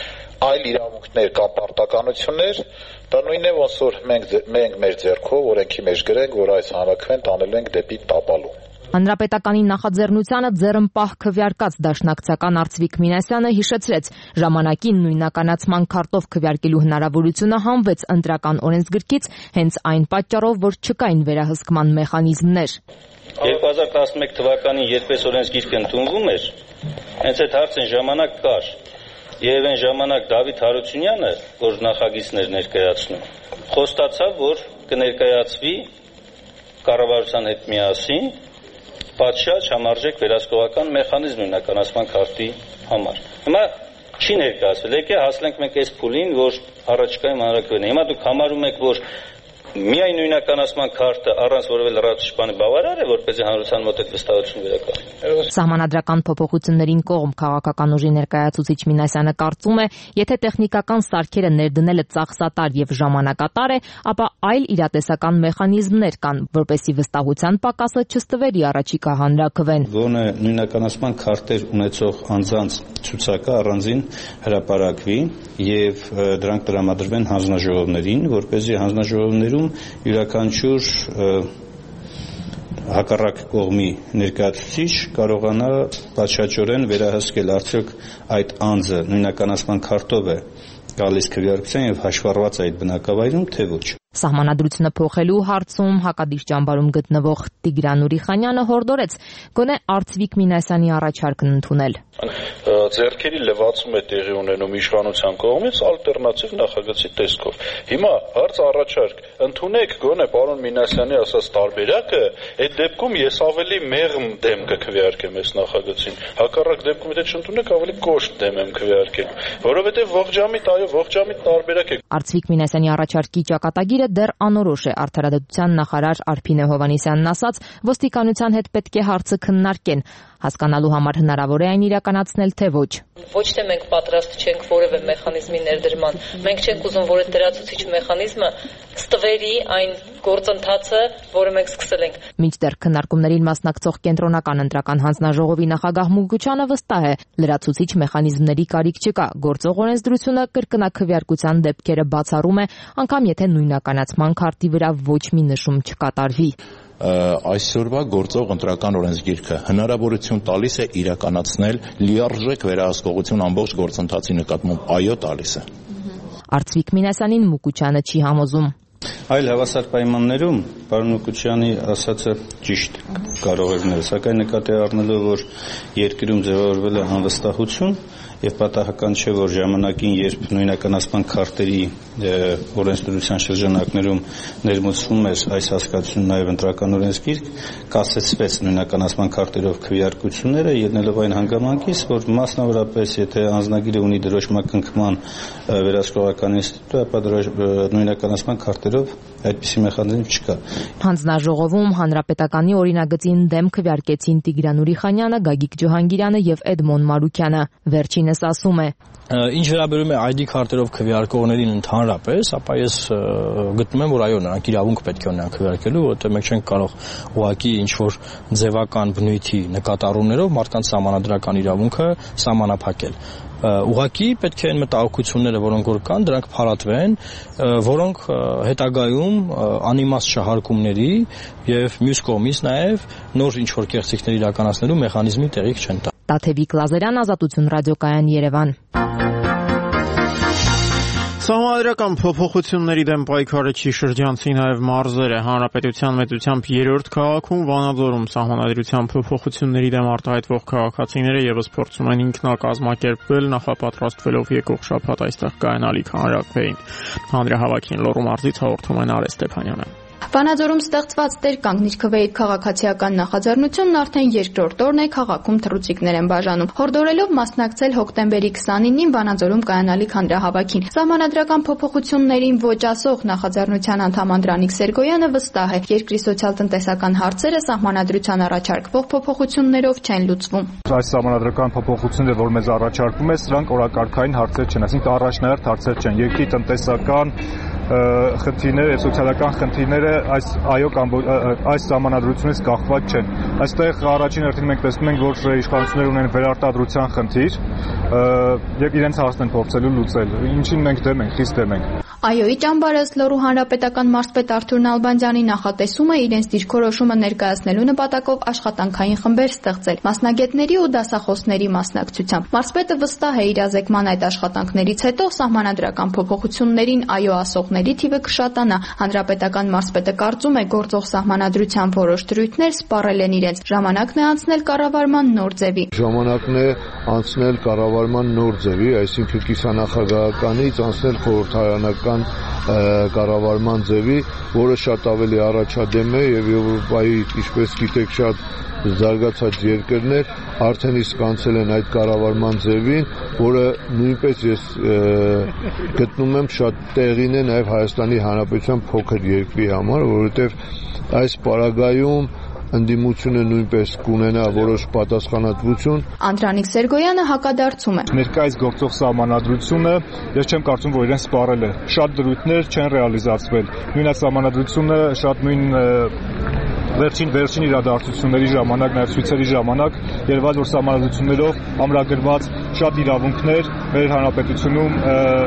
այլ իրավունքներ կամ պարտականություններ, դա նույնն է ոնց որ մենք մեր ձեռքով օրենքի մեջ գրենք, որ այս հանրաքվեն տանելու ենք դեպի տապալու։ Հանրապետականի նախաձեռնությանը ձեռնպահ քվեարկած դաշնակցական Արծվիկ Մինասյանը հիշեցրեց, ժամանակին նույնականացման քարտով քվեարկելու հնարավորությունը հանվեց ընտրական օրենսգրքից հենց այն պատճառով, որ չկային վերահսկման մեխանիզմներ։ 2011 թվականին երբ այս օրենսգիրքը ընդունվում էր, հենց այդ հարցին ժամանակ կար, եւ այն ժամանակ Դավիթ Հարությունյանը, որ նախագիծներ ներկայացնում, խոստացավ, որ կներկայացվի կառավարության հետ միասին պատշաճ համարժեք վերահսկողական մեխանիզմ նույնականացման քարտի համար։ Հիմա չի ներկայացվել, եկե հասնենք մենք այս փուլին, որ առաջիկայում հանրաքվեն է։ Հիմա դուք համարում եք, որ միայն նույնականացման քարտը առանց որևէ լրացուցիչ բանի բավարար է, որպեսզի հանրության մոտ այդ վստահություն վերականգնի։ Սահմանադրական փոփոխություններին կողմ քաղաքական ուժի ներկայացուցիչ Մինասյանը կարծում է, եթե տեխնիկական սարքերը ներդնելը ծախսատար եւ ժամանակատար է, ապա այլ իրատեսական մեխանիզմներ կան, որպեսզի վստահության պակասը չստվերի առաջիկա հանրաքվեն։ Գոնե նույնականացման քարտեր ունեցող անձանց ցուցակը առանձին հրապարակվի եւ դրանք տրամադրվեն հանձնաժողովներին, որպեսզի հանձնաժողովներում յուրաքանչյուր հակառակ կողմի ներկայացուցիչ կարողանա պատշաճորեն վերահսկել արդյոք այդ անձը նույնականացման քարտով է գալիս քվեարկության եւ հաշվառված այդ բնակավայրում, թե ոչ։ Սահմանադրությունը փոխելու հարցում հակադիր ճամբարում գտնվող Տիգրան Ուրիխանյանը հորդորեց գոնե Արծվիկ Մինասյանի առաջարկն ընդունել։ Ձեռքերի լվացում է տեղի ունենում իշխանության կողմից ալտերնատիվ նախագծի տեսքով։ Հիմա հարց առաջարկ ընդունեք գոնե պարոն Մինասյանի ասած տարբերակը, այդ դեպքում ես ավելի մեղմ դեմ կքվեարկեմ այս նախագծին։ Հակառակ դեպքում եթե չընդունեք ավելի կոշտ դեմ եմ քվեարկելու, որովհետեւ ողջամիտ տարբերակ է։ Արծվիկ Մինասյանի առաջարկի ճակատագիրը դեռ անորոշ է, արդարադատության նախարար Արփինե Հովհաննիսյանն ասաց, ոստիկանության հետ պետք է հարցը քննարկեն, հասկանալու համար հնարավոր է այն իրականացնել, թե ոչ։ Ոչ թե մենք պատրաստ չենք որևէ մեխանիզմի ներդրման, մենք չենք ուզում, որ այդ լրացուցիչ մեխանիզմը ստվերի այն գործընթացը, որը մենք սկսել ենք։ Մինչդեռ քննարկումներին մասնակցող կենտրոնական ընտրական հանձնաժողովի նախագահ Մուգուչյանը վստահ է, լրացուցիչ մեխանիզմների կարիք չկա, գործող օրենսդրությունը կրկնակվեարկության դեպքերը բացառում է, անգամ եթե նույնականացման քարտի վրա ոչ մի նշում չկատարվի։ Այսօրվա գործող ընտրական օրենսգիրքը հնարավորություն տալիս է իրականացնել լիարժեք վերահսկողություն ամբողջ գործընթացի նկատմամբ, այո, տալիս է։ Արծվիկ Մինասյանին Մուկուչյանը չի համոզում։ Այլ հավասար պայմաններում պարոն Մուկուչյանի ասածը ճիշտ կարող է լինել, սակայն նկատի առնելով, որ երկրում ձևավորվել է անվստահություն եւ պատահական չէ, որ ժամանակին, երբ նույնականացման քարտերի օրենսդրության շրջանակներում ներմուծվում էր այս հասկացությունը նաեւ ընտրական օրենսգիրք, կասեցվեց նույնականացման քարտերով քվեարկությունները, ելնելով այն հանգամանքից, որ մասնավորապես եթե անձնագիրը ունի դրոշմակնքման վերահսկողական ինստիտուտ, ապա նույնականացման քարտերով այդպիսի մեխանիզմ չկա։ Հանձնաժողովում հանրապետականի օրինագծին դեմ քվեարկեցին Տիգրան Ուրիխանյանը, Գագիկ Ջոհանգիրյանը եւ Էդմոն Մարուկյանը։ Վերջինս ասում է. Ինչ վերաբերում է ID քարտերով քվեարկողներին ընդհանրապես, ապա ես գտնում եմ, որ այո, նրանք իրավունք պետք է ունենան քվեարկելու, որովհետեւ մենք չենք կարող ուղղակի ինչ-որ ձևական բնույթի նկատառումներով մարդկանց սահմանադրական իրավունքը սահմանափակել։ Ուղղակի պետք է այն մտահոգությունները, որոնք որ կան, դրանք փարատվեն, որոնք հետագայում անիմաստ շահարկումների եւ մյուս կողմից նաեւ նոր ինչ-որ կեղծիքներ իրականացնելու մեխանիզմի տեղիք չեն տա։ Տաթևիկ Լազարյան, Ազատություն ռադիոկայան, Երևան։ Սահմանադրական փոփոխությունների դեմ պայքարը չի շրջանցի նաև մարզերը։ Հանրապետության մեծությամբ 3-րդ քաղաքում Վանաձորում սահմանադրության փոփոխությունների դեմ արտահայտվող քաղաքացիները եւս փորձում են ինքնակազմակերպվել, նախապատրաստվելով եկող շաբաթ այստեղ կայանալիք հանրակրվեին։ Հանրահավաքին Լոռու մարզից հաղորդում է Նարէ Ստեփանյանը։ Վանաձորում ստեղծված Տեր կանգնիր քվեի քաղաքացիական նախաձեռնությունն արդեն երկրորդ օրն է քաղաքում թռուցիկներ են բաժանում։ Հորդորելով մասնակցել հոկտեմբերի 29-ին Վանաձորում կայանալիք հանրահավաքին։ Սահմանադրական փոփոխություններին ոչ ասող նախաձեռնության անդամ Անդրանիկ Սերգոյանը վստահ է, երկրի սոցիալ-տնտեսական հարցերը սահմանադրության առաջարկվող փոփոխություններով չեն լուծվում։ Այս սահմանադրական փոփոխությունները, որ մեզ առաջարկվում է, սրանք օրակարգային հարցեր չեն, այսինքն առաջնահերթ հարցեր չեն։ Երկրի տնտեսական խնդիրները եւ սոցիալական խնդիրները այս սահմանադրությունից կախված չեն։ Այստեղ առաջին հերթին մենք տեսնում ենք, որ իշխանությունները ունեն վերարտադրության խնդիր եւ իրենց հարցն են փորձելու լուծել։ Ինչին մենք դեմ ենք, խիստ դեմ ենք։ ԱՅՈ-ի ճամբարը Լոռու հանրապետական մարզպետ Արթուր Նալբանդյանի նախատեսումը իրենց դիրքորոշումը ներկայացնելու նպատակով աշխատանքային խմբեր ստեղծել մասնագետների ու դասախոսների մասնակցությամբ։ Մարզպետը վստահ է իրազեկման այդ աշխատանքներից հետո սահմանադրական փոփոխություններին ԱՅՈ ասողների թիվը կշատանա։ Հանրապետական մարզպետը կարծում է, գործող սահմանադրության որոշ դրույթներ սպառել են իրենց։ Ժամանակն է անցնել կառավարման նոր ձևի։ Ժամանակն է անցնել կառավարման նոր ձևի, այսինքն կիսանախագահականից անցնել խորհրդարանական կառավարման ձևի, որը շատ ավելի առաջադեմ է եւ Եվրոպայի, ինչպես գիտեք, շատ զարգացած երկրներ արդեն իսկ անցել են այդ կառավարման ձևին, որը նույնպես ես գտնում եմ շատ տեղին է նաեւ Հայաստանի Հանրապետության փոքր երկրի համար, որովհետեւ այս պարագայում ընդդիմությունը նույնպես կունենա որոշ պատասխանատվություն։ Անդրանիկ Սերգոյանը հակադարձում է։ Ներկայիս գործող սահմանադրությունը ես չեմ կարծում, որ իրեն սպառել է։ Շատ դրույթներ չեն ռեալիզացվել։ Նույն այս սահմանադրությունը շատ նույն վերջին իրադարձությունների ժամանակ, նաև ցույցերի ժամանակ երևաց, որ սահմանադրություններով ամրագրված շատ իրավունքներ մեր հանրապետությունում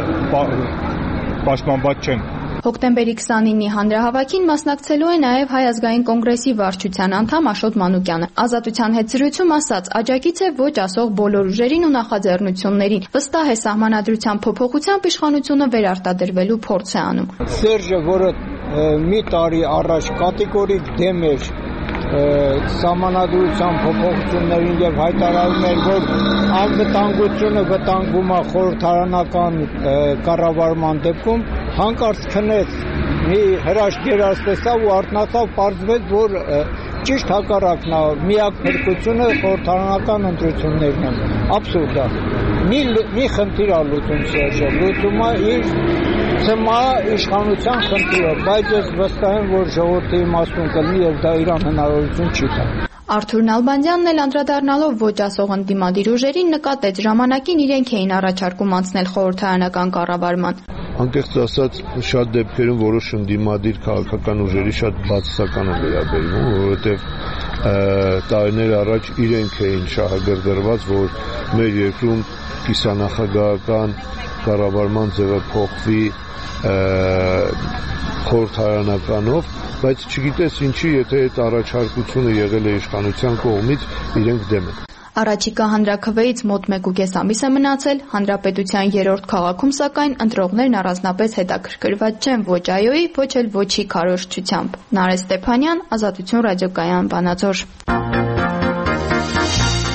պաշտպանված չեն։ Հոկտեմբերի 29-ի հանրահավաքին մասնակցելու է նաև Հայ ազգային կոնգրեսի վարչության անդամ Աշոտ Մանուկյանը։ Ազատության հետ զրույցում ասաց, աջակից է ոչ ասող բոլոր ուժերին ու նախաձեռնություններին։ Վստահ է սահմանադրության փոփոխությամբ իշխանությունը վերարտադրվելու փորձ է անում։ Սերժը, որը մի տարի առաջ կատեգորիկ դեմ էր սահմանադրության փոփոխություններին եւ հայտարարում էր, որ անվտանգությունը վտանգում է խորհրդարանական կառավարման դեպքում, հանկարծ քնեց մի հրաշք երաստեսավ ու արթնացավ, պարզվեց, որ ճիշտ հակառակն է, միակ փրկությունը խորհրդարանական ընտրություններն են։ Աբսուրդ է։ Մի խնդիր է լուծում Սերժը, լուծում է իր ծմա իշխանության խնդիրը, բայց ես վստահ եմ, որ ժողովրդի իմաստուն կլինի եւ դա իրան հնարավորություն չի տա։ Արթուր Նալբանդյանն էլ անդրադառնալով ոչ ասող ընդդիմադիր ուժերին նկատեց, ժամանակին իրենք էին առաջարկում անցնել խորհրդարանական կառավարման։ Անկեղծ ասած, շատ դեպքերում որոշ ընդդիմադիր քաղաքական ուժերի շատ բացասական է վերաբերվում, որովհետև տարիներ առաջ իրենք էին շահագրգռված, որ մեր երկրում կիսանախագահական կառավարման ձևը փոխվի խորհրդարանականով, բայց չգիտես ինչի, եթե այդ առաջարկությունը եղել է իշխանության կողմից, իրենք դեմ են։ Առաջիկա հանրաքվեից մոտ 1.5 ամիս է մնացել, հանրապետության 3-րդ քաղաքում սակայն ընտրողներն առանձնապես հետաքրքրված չեն ոչ ԱՅՈ-ի, ոչ էլ ոչի քարոզչությամբ։ Նարէ Ստեփանյան, Ազատություն ռադիոկայան, Վանաձոր։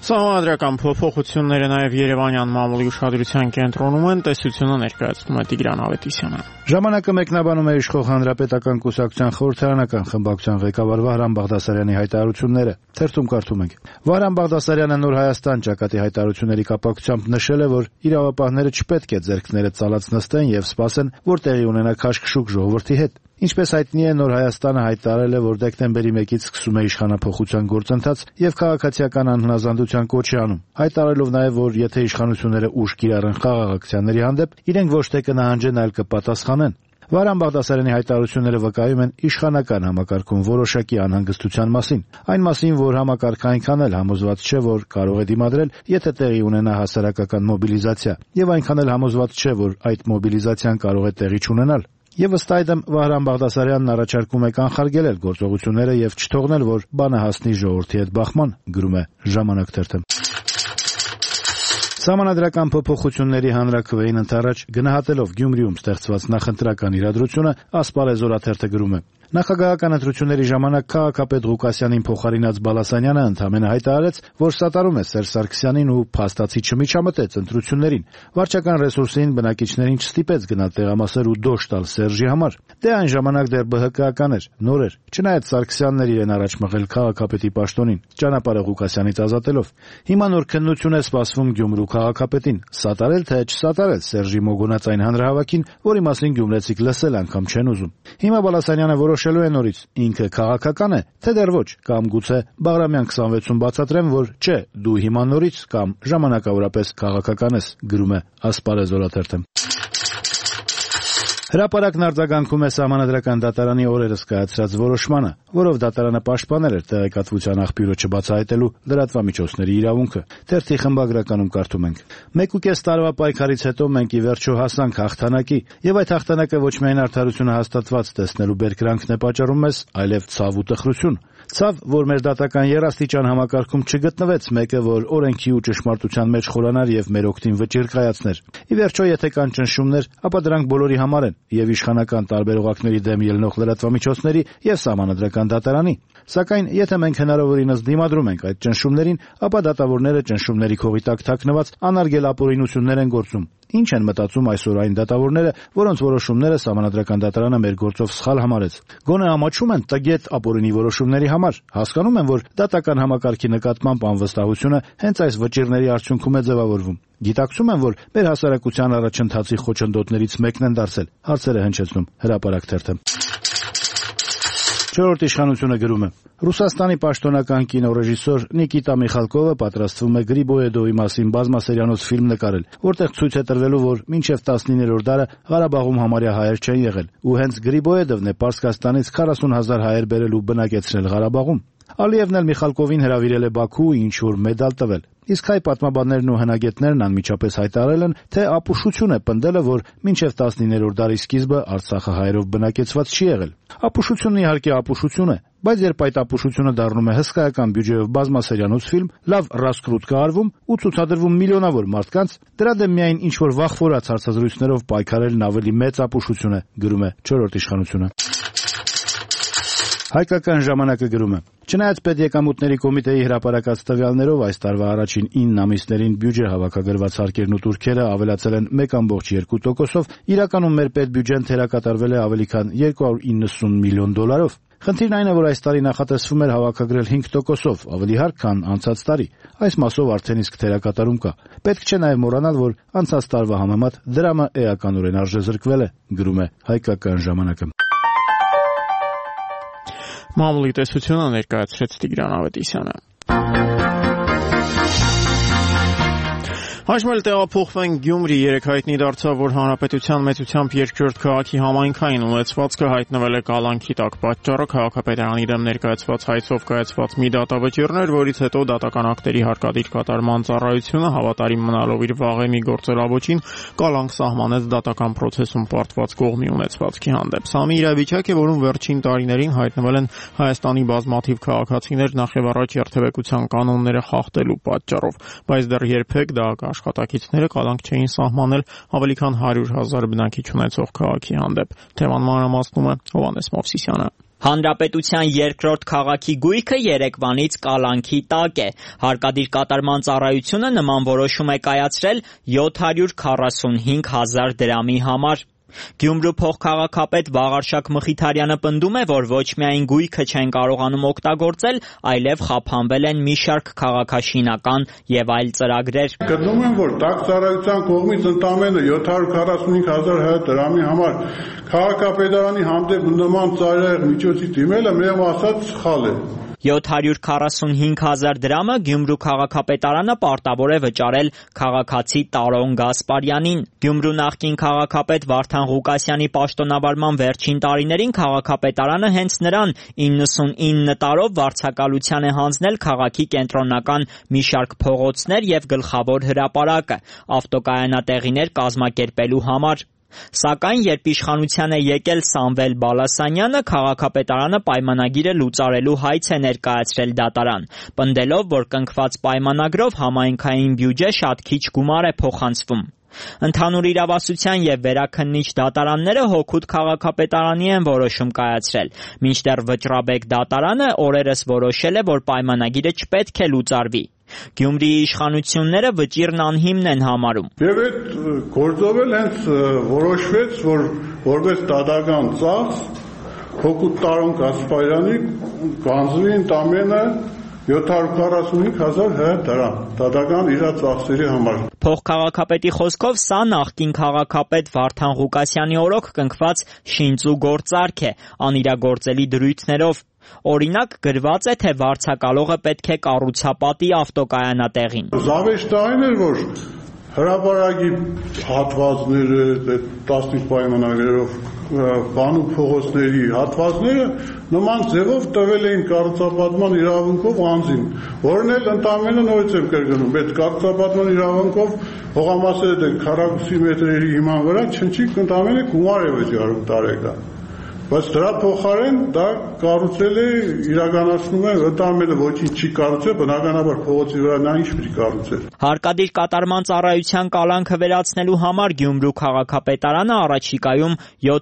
Սահմանադրական փոփոխությունները նաև Երևանյան մամուլի ուշադրության կենտրոնում են, տեսությունը ներկայացնում է Տիգրան Ավետիսյանը։ Ժամանակը մեկնաբանում է իշխող Հանրապետական կուսակցության խորհրդարանական խմբակցության ղեկավար Վահրամ Բաղդասարյանի հայտարարությունները։ Թերթում կարդում ենք. Վահրամ Բաղդասարյանը Նոր Հայաստան ճակատի հայտարարությունների կապակցությամբ նշել է, որ իրավապահները չպետք է ձեռքները ծալած նստեն եւ սպասեն, որ տեղի ունենա քաշքշուկ ժողովրդի հետ։ Ինչպես հայտնի է, Նոր Հայաստանը հայտարարել է, որ դեկտեմբերի 1-ից սկսում է իշխանափոխության գործընթաց եւ քաղաքացիական անհնազանդության կոչ է անում, հայտարարելով նաեւ, որ եթե իշխանությունները ուժ կիրառեն խաղաղ ակցիաների հանդեպ, իրենք ոչ թե կնահանջեն, այլ կպատասխանեն։ Վահրամ Բաղդասարյանի հայտարարությունները վկայում են իշխանական համակարգում որոշակի անհանգստության մասին, այն մասին, որ համակարգը այնքան էլ համոզված չէ, որ կարող է դիմադրել, եթե տեղի ունենա հասարակական մոբիլիզացիա, եւ այնքան էլ համոզված չէ, որ այդ մոբիլիզացիան կարող է տեղի չունենալ։ Եվ ըստ այդմ Վահրամ Բաղդասարյանն առաջարկում է կանխարգելել գործողությունները եւ չթողնել, որ բանը հասնի ժողովրդի հետ բախման, գրում է Ժամանակ թերթը։ Սահմանադրական փոփոխությունների հանրաքվեին ընդառաջ գնահատելով Գյումրիում ստեղծված նախընտրական իրադրությունը, Ասպարեզ օրաթերթը գրում է. Նախագահական ընտրությունների ժամանակ քաղաքապետ Ղուկասյանին փոխարինած Բալասանյանը ընդամենը հայտարարեց, որ սատարում է Սերժ Սարգսյանին ու փաստացի չմիջամտեց ընտրություններին։ Վարչական ռեսուրսին բնակիչներին չստիպեց գնալ տեղամասեր ու դոշ տալ Սերժի համար։ Դե այն ժամանակ դեռ ԲՀԿ-ական էր, նոր էր, չնայած Սարգսյանն էր իրեն առաջ մղել քաղաքապետի պաշտոնին, ճանապարհը Ղուկասյանից ազատելով։ Հիմա նոր քննություն է սպասվում Գյումրու քաղաքապետին՝ սատարել թե չսատարել Սերժի մոգոնած այն հանրահավաքին, որի մասին գյումրեցիք լսել անգամ չեն ուզում։ Հիմա Բալասանյանը որոշելու է նորից ինքը քաղաքական է, թե դեռ ոչ, կամ գուցե Բաղրամյան 26-ում բացատրեմ, որ չէ, դու հիմա նորից կամ ժամանակավորապես քաղաքական ես, գրում է Ասպարեզ օրաթերթը։ Հրապարակն արձագանքում է Սահմանադրական դատարանի օրերս կայացրած որոշմանը, որով դատարանը պաշտպանել էր տեղեկատվության աղբյուրը չբացահայտելու լրատվամիջոցների իրավունքը։ Թերթի խմբագրականում կարդում ենք. 1.5 տարվա պայքարից հետո մենք ի վերջո հասանք հաղթանակի, եւ այդ հաղթանակը ոչ միայն արդարությունը հաստատված տեսնելու բերկրանքն է պատճառում մեզ, այլև ցավ ու տխրություն։ Ցավ, որ մեր դատական երաստիճան համակարգում չգտնվեց մեկը, որ օրենքի ու ճշմարտության մեջ խորանար եւ մեր օգտին վճիռ կայացներ։ Ի վերջո, եթե կան ճնշումներ, ապա դրանք բոլորի համար են, եւ իշխանական տարբերողակների դեմ ելնող լրատվամիջոցների եւ Սահմանադրական դատարանի։ Սակայն, եթե մենք հնարավորինս դիմադրում ենք այդ ճնշումներին, ապա դատավորները ճնշումների քողի տակ թաքնված անարգել ապօրինություններ են գործում։ Ինչ են մտածում այսօր այն դատավորները, որոնց որոշումները Սահմանադրական դատարանը մեր գործով սխալ համարեց։ Գոնե ամաչում են տգետ ապօրինի որոշումների համար, հասկանում են, որ դատական համակարգի նկատմամբ անվստահությունը հենց այս վճիռների արդյունքում է ձևավորվում։ Գիտակցում են, որ մեր հասարակության առաջընթացի խոչընդոտներից մեկն են դարձել, հարցերը հնչեցնում Հրապարակ թերթը։ Չորրորդ իշխանությունը գրում է. Ռուսաստանի պաշտոնական կինոռեժիսոր Նիկիտա Միխալկովը պատրաստվում է Գրիբոեդովի մասին բազմասերիանոց ֆիլմ նկարել, որտեղ ցույց է տրվելու, որ մինչև 19-րդ դարը Ղարաբաղում համարյա հայեր չեն եղել, ու հենց Գրիբոեդովն է Պարսկաստանից 40,000 հայեր բերել ու բնակեցրել Ղարաբաղում։ Ալիևն էլ Միխալկովին հրավիրել է Բաքու ու ինչ-որ մեդալ տվել։ Իսկ հայ պատմաբաններն ու հնագետներն անմիջապես հայտարարել են, թե ապուշություն է պնդելը, որ մինչև 19-րդ դարի սկիզբը Արցախը հայերով բնակեցված չի եղել։ Ապուշությունն իհարկե ապուշություն է, բայց երբ այդ ապուշությունը դառնում է հսկայական բյուջեով բազմասերիանոց ֆիլմ, լավ ռասկրուտ կատարվում ու ցուցադրվում միլիոնավոր մարդկանց, դրա դեմ միայն ինչ-որ վախվորած հարցազրույցներով պայքարելն ավելի մեծ ապուշություն է, գրում է Չորրորդ իշխանությունը։ Հայկական ժամանակը գրում է. Չնայած պետեկամուտների կոմիտեի հրապարակած տվյալներով այս տարվա առաջին 9 ամիսներին բյուջե հավաքագրված հարկերն ու տուրքերը ավելացել են 1.2%-ով, իրականում մեր պետբյուջեն թերակատարվել է ավելի քան 290 միլիոն դոլարով։ Խնդիրն այն է, որ այս տարի նախատեսվում էր հավաքագրել 5%-ով, ավելի հարկ, քան անցած տարի։ Այս մասով արդեն իսկ թերակատարում կա։ Պետք չէ նաև մոռանալ, որ անցած տարվա համեմատ դրամը էականորեն արժեզրկվել է, գրում է Հայկական ժամանակը։ Մամուլի տեսությունը ներկայացրեց Տիգրան Ավետիսյանը։ Այժմ տեղափոխվենք Գյումրի։ Երեկ հայտնի դարձավ, որ հանրապետության մեծությամբ երկրորդ քաղաքի համայնքային ունեցվածքը հայտնվել է կալանքի տակ։ Պատճառը քաղաքապետարանի դեմ ներկայացված հայցով կայացված մի դատավճիռն էր, որից հետո դատական ակտերի հարկադիր կատարման ծառայությունը հավատարիմ մնալով իր վաղեմի գործելավոճին կալանք սահմանեց դատական process-ում պարտված կողմի ունեցվածքի հանդեպ։ Սա մի իրավիճակ է, որում վերջին տարիներին հայտնվել են Հայաստանի բազմաթիվ քաղաքացիներ նախ եւ առաջ երթևեկության կանոնները խախտելու պատճառով, բայց դեռ երբեք դա աշխատակիցները կալանք չէին սահմանել ավելի քան 100,000 բնակիչ ունեցող քաղաքի հանդեպ։ Թեման մանրամասնում է Հովհաննես Մովսիսյանը։ Հանրապետության երկրորդ քաղաքի գույքը երեկվանից կալանքի տակ է։ Հարկադիր կատարման ծառայությունը նման որոշում է կայացրել 745,000 դրամի համար։ Գյումրու փոխքաղաքապետ Վաղարշակ Մխիթարյանը պնդում է, որ ոչ միայն գույքը չեն կարողանում օգտագործել, այլև խափանվել են մի շարք քաղաքաշինական եւ այլ ծրագրեր։ Գտնում եմ, որ տաքսարայության կողմից ընդամենը 745,000 դրամի համար քաղաքապետարանի հանդեպ նման ծայրահեղ միջոցի դիմելը մեղմ ասած սխալ է։ 745,000 դրամը Գյումրու քաղաքապետարանը պարտավոր է վճարել քաղաքացի Տարոն Գասպարյանին։ Գյումրու նախկին քաղաքապետ Վարդան Ղուկասյանի պաշտոնավարման վերջին տարիներին քաղաքապետարանը հենց նրան 99 տարով վարձակալության է հանձնել քաղաքի կենտրոնական մի շարք փողոցներ եւ գլխավոր հրապարակը ավտոկայանատեղիներ կազմակերպելու համար։ Սակայն երբ իշխանության է եկել Սամվել Բալասանյանը, քաղաքապետարանը պայմանագիրը լուծարելու հայց է ներկայացրել դատարան, պնդելով, որ կնքված պայմանագրով համայնքային բյուջե շատ քիչ գումար է փոխանցվում։ Ընդհանուր իրավասության եւ վերաքննիչ դատարանները հօգուտ քաղաքապետարանի են որոշում կայացրել, մինչդեռ Վճռաբեկ դատարանը օրերս որոշել է, որ պայմանագիրը չպետք է լուծարվի։ Գյումրիի իշխանությունները վճիռն անհիմն են համարում։ Եվ այդ գործով էլ հենց որոշվեց, որ որպես դատական ծախս հօգուտ Տարոն Գասպարյանի գանձվի ընդամենը 745,000 դրամ դատական իր ծախսերի համար։ Փոխքաղաքապետի խոսքով սա նախկին քաղաքապետ Վարդան Ղուկասյանի օրոք կնքված շինծու գործարք է, անիրագործելի դրույթներով։ Օրինակ գրված է, թե վարձակալողը պետք է կառուցապատի ավտոկայանատեղին։ Զավեշտը այն էր, որ հրապարակի հատվածները, տասնիկ պայմանագրերով բանու փողոցների հատվածները նման ձևով տվել էին կառուցապատման իրավունքով անձին, որն էլ ընդամենը նորից եմ կրկնում, այդ կառուցապատման իրավունքով հողամասերը քառակուսի մետրերի հիման վրա չնչիկ ընդամենը գումար է վճարում տարեկան։ Բայց դրա փոխարեն դա կառուցել է, իրականացնում է, ընդամենը ոչինչ չի կառուցել, բնականաբար փողոցի վրա նա ինչ պիտի կառուցել։ Հարկադիր կատարման ծառայության կալանքը վերացնելու համար Գյումրու քաղաքապետարանը առաջիկայում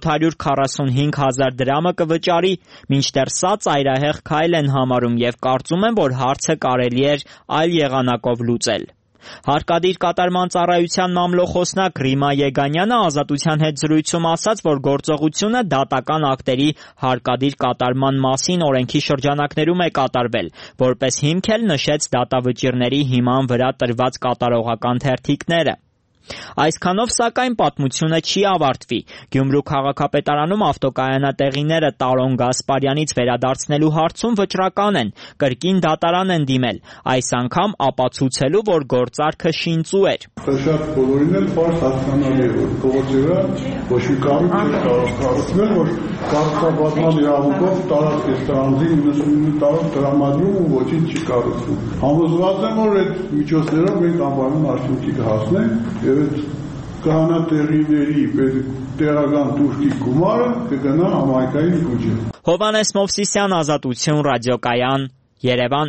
745,000 դրամը կվճարի, մինչդեռ սա ծայրահեղ քայլ են համարում եւ կարծում են, որ հարցը կարելի էր այլ եղանակով լուծել։ Հարկադիր կատարման ծառայության մամլոխոսնակ Ռիմա Եգանյանը Ազատության հետ զրույցում ասաց, որ գործողությունը դատական ակտերի հարկադիր կատարման մասին օրենքի շրջանակներում է կատարվել, որպես հիմք էլ նշեց դատավճիռների հիման վրա տրված կատարողական թերթիկները։ Այսքանով սակայն պատմությունը չի ավարտվի։ Գյումրու քաղաքապետարանում ավտոկայանատեղիները Տարոն Գասպարյանից վերադարձնելու հարցում վճռական են, կրկին դատարան են դիմել, այս անգամ ապացուցելու, որ գործարքը շինծու էր։ Շատ բոլորին էլ բարձ հասկանալի է, որ փողոցի վրա ոչ մի կառույց չի կարող կառուցվել, որ կառուցապատման իրավունքով տարածք է ստանձի 99 տարով տրամադրում ու ոչինչ չի կառուցվում։ Համոզված եմ, որ այդ միջոցներով մենք անպայման արդյունքի կհասնենք եւ այդ քահանատեղիների տեղական դուրքի գումարը կգնա համայնքային բյուջե։ Հովհաննես Մովսիսյան, Ազատություն, ռադիոկայան, Երևան։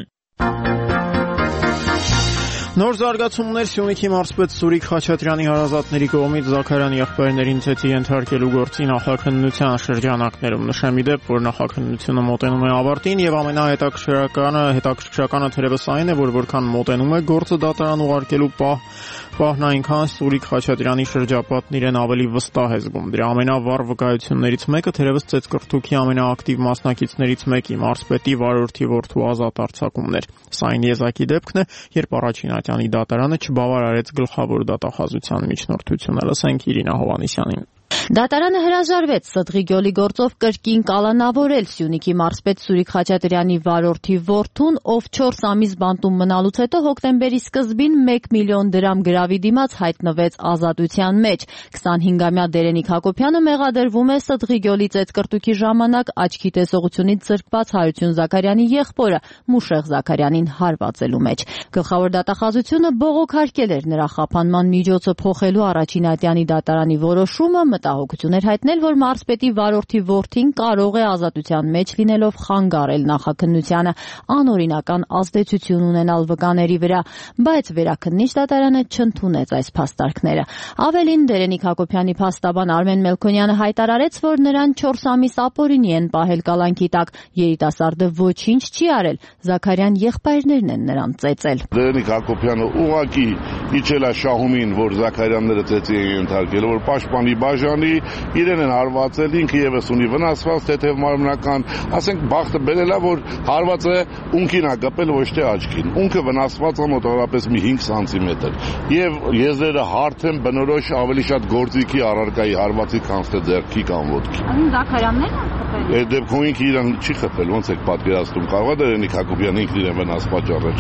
Նոր զարգացումներ Սյունիքի մարզպետ Սուրիկ Խաչատրյանի հարազատների կողմից Զաքարյանի եղբայրներին ցեցի ենթարկելու գործի նախաքննության շրջանակներում։ Նշեմ ի դեպ, որ նախաքննությունը մոտենում է ավարտին եւ ամենահետաքրքրականը թերևս այն է, որ որքան մոտենում է գործը դատարան ուղարկելու պահն այնքան Սուրիկ Խաչատրյանի շրջապատն իրեն ավելի վստահ է զգում։ Դրա ամենավառ վկայություններից մեկը թերևս ծեծկրտուքի ամենաակտիվ մասնակիցներից մեկի մարզպետի վարորդի որդու ազատ արձակումն էր։ Սա այն եզակի դեպքն է, երբ առաջին ատյանի դատարանը չբավարարեց գլխավոր դատախազության միջնորդությունը։ Լսենք Իրինա Հովհաննիսյանին։ Դատարանը հրաժարվեց Սդղի գյոլի գործով կրկին կալանավորել Սյունիքի մարզպետ Սուրիկ Խաչատրյանի վարորդի որդուն, ով 4 ամիս բանտում մնալուց հետո հոկտեմբերի սկզբին 1 միլիոն դրամ գրավի դիմաց հայտնվեց ազատության մեջ։ 25-ամյա Դերենիկ Հակոբյանը մեղադրվում է Սդղի գյոլի ծեծկրտուքի ժամանակ աչքի տեսողությունից զրկված Հարություն Զաքարյանի եղբորը Մուշեղ Զաքարյանին հարվածելու մեջ։ Գլխավոր դատախազությունը բողոքարկել էր նրա խափանման միջոցը փոխելու առաջին ատյանի դատարանի որոշումը, մտահոգություն էր հայտնել, որ մարզպետի վարորդի որդին կարող է ազատության մեջ լինելով խանգարել նախաքննությանը, անօրինական ազդեցություն ունենալ վկաների վրա, բայց Վերաքննիչ դատարանը չընդունեց այս փաստարկները։ Ավելին, Դերենիկ Հակոբյանի փաստաբան Արմեն Մելքոնյանը հայտարարեց, որ նրան 4 ամիս ապօրինի են պահել կալանքի տակ, երիտասարդը ոչինչ չի արել, Զաքարյան եղբայրներն են նրան ծեծել։ Դերենիկ Հակոբյանը ուղղակի իջել է շահումին, որ Զաքարյանները ծեծի են ենթարկել, որ պաշտպանի բաժանի, իրեն են հարվածել, ինքը եւս ունի վնասված թեթև մարմնական, ասենք բախտը բերել է, որ հարվածը ունքին է գպել, ոչ թե աչքին։ Ունքը վնասված է մոտավորապես մի 5 սանտիմետր։ Եվ եզրերը հարթ են, բնորոշ ավելի շատ գործիքի առարկայի հարվածի, քան թե ձեռքի կամ ոտքի։ Այն Զաքարյաններն են խփել։ Այդ դեպքում ինքը իրան չի խփել, ոնց եք պատկերացնում, կարող է Դերենիկ Հակոբյանը ինքն իրեն վնաս պատճառել։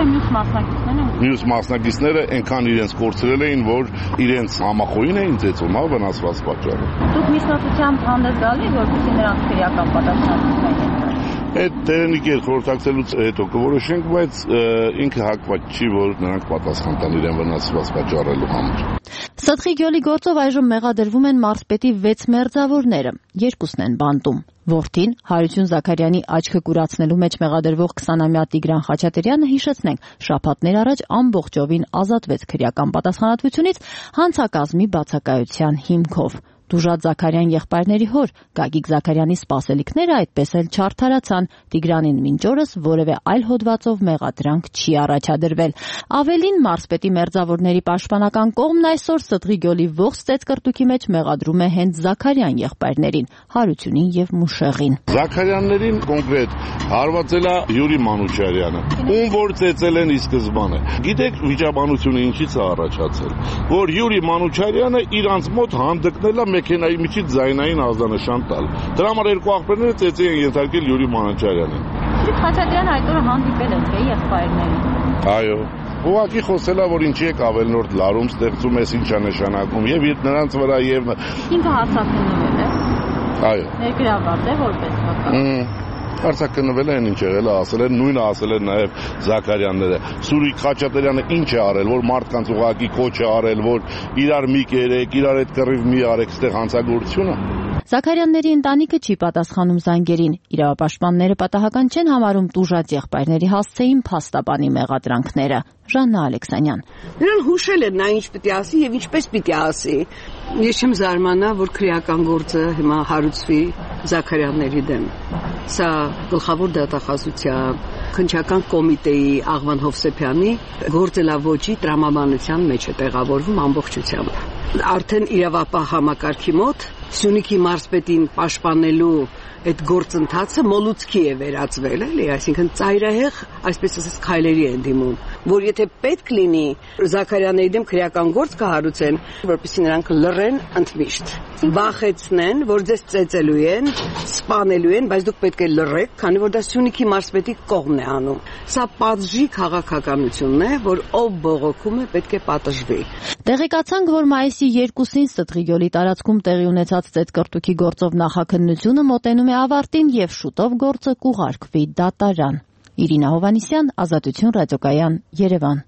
Մյուս մասնակիցները այնքան իրենց կորցրել էին, որ իրենց համախոհին էին ծեծում, վնասված պատճառը։ Դուք միջնորդությամբ հանդես գալի, որպեսզի նրանց քրեական պատասխանատվություն Այդ Դերենիկի հետ խորհրդակցելուց հետո կորոշենք, բայց ինքը հակված չի, որ նրանք պատասխան տան իրեն վնասված պատճառելու համար։ Սատխի գյուղի գործով այժմ մեղադրվում են մարզպետի 6 մերձավորները, 2-ն են բանտում։ Որդին Հարություն Զաքարյանի աչքը կուրացնելու մեջ մեղադրվող 20-ամյա Տիգրան Խաչատրյանը, հիշեցնենք, շաբաթներ առաջ ամբողջովին ազատվեց քրեական պատասխանատվությունից հանցակազմի բացակայության հիմքով։ Դուժատ Զաքարյան եղբայրների հոր Գագիկ Զաքարյանի սպասելիքները այդպես էլ չարդարացան, Տիգրանին մինչ օրս որևէ այլ հոդվածով մեղադրանք չի առաջադրվել։ Ավելին, մարզպետի մերձավորների պաշտպանական կողմն այսօր Ստղի գյուղի ողջ ծեծկրտուքի մեջ մեղադրում է հենց Զաքարյան եղբայրներին, Հարությունին եւ Մուշեղին։ Զաքարյաններին կոնկրետ հարվածել է Յուրի Մանուչարյանը, ում որ ծեծել են ի սկզբանե։ Գիտեք վիճաբանությունը ինչից է առաջացել, որ Յուրի Մանուչարյանը իրանց մոտ հանդգնել է մեքենայի միջից ձայնային ազդանշան տալ։ Դրա համար երկու աղբերները ծեծի են ենթարկել Յուրի Մանուչարյանին։ Խաչատրյանը այդ օրը հանդիպել է թե եղբայրներին։ Այո։ Ուղղակի խոսել է, որ ինչի եք ավելնորդ լարում ստեղծում ես, ինչ է նշանակում, եւ նրանց վրա եւ ինքը հարցակնվել է։ Այո։ Ներգրաված է որպես վկա։ Հարցակնվել են ինչ եղել է, ասել են, նույնը ասել են նաև Զաքարյանները։ Սուրիկ Խաչատրյանը ինչ է արել, որ մարդկանց ուղղակի կոչ է արել, որ իրար մի կերեք, իրար այդ կռիվ մի արեք, ստեղ հանցագործությունը։ Զաքարյանների ընտանիքը չի պատասխանում զանգերին։ Իրավապաշտպանները պատահական չեն համարում տուժած եղբայրների հասցեին փաստաբանի մեղադրանքները։ Ժաննա Ալեքսանյան։ Նրան հուշել են նա ինչ պիտի ասի եւ ինչպես պիտի ասի։ Ես չեմ զարմանա, որ քրեական գործը հիմա հարուցվի Զաքարյանների դեմ։ Սա գլխավոր դատախազության քննչական կոմիտեի Աղվան Հովսեփյանի գործելավոճի տրամաբանության մեջ է տեղավորվում ամբողջությամբ։ Արդեն իրավապահ համակարգի մոտ Սյունիքի մարզպետին պաշտպանելու այդ գործընթացը մոլուցքի է վերածվել, էլի, այսինքն ծայրահեղ, այսպես ասած, քայլերի են դիմում, որ եթե պետք լինի Զաքարյանների դեմ քրեական գործ կհարուցեն, որպեսզի նրանք լռեն ընդմիշտ, վախեցնեն, որ ձեզ ծեծելու են, սպանելու են, բայց դուք պետք է լռեք, քանի որ դա Սյունիքի մարզպետի կողմն է անում։ Սա պատժի քաղաքականությունն է, որ ով բողոքում է, պետք է պատժվի։ Տեղեկացանք, որ մայիսի 2-ին Ստղի գյուղի տարածքում տեղի ունեցած ծեծկրտուքի գործով նախաքննությունը մոտենում է ավարտին եւ շուտով գործը կուղարկվի դատարան։ Իրինա Հովանիսյան, Ազատություն ռադիոկայան, Երևան։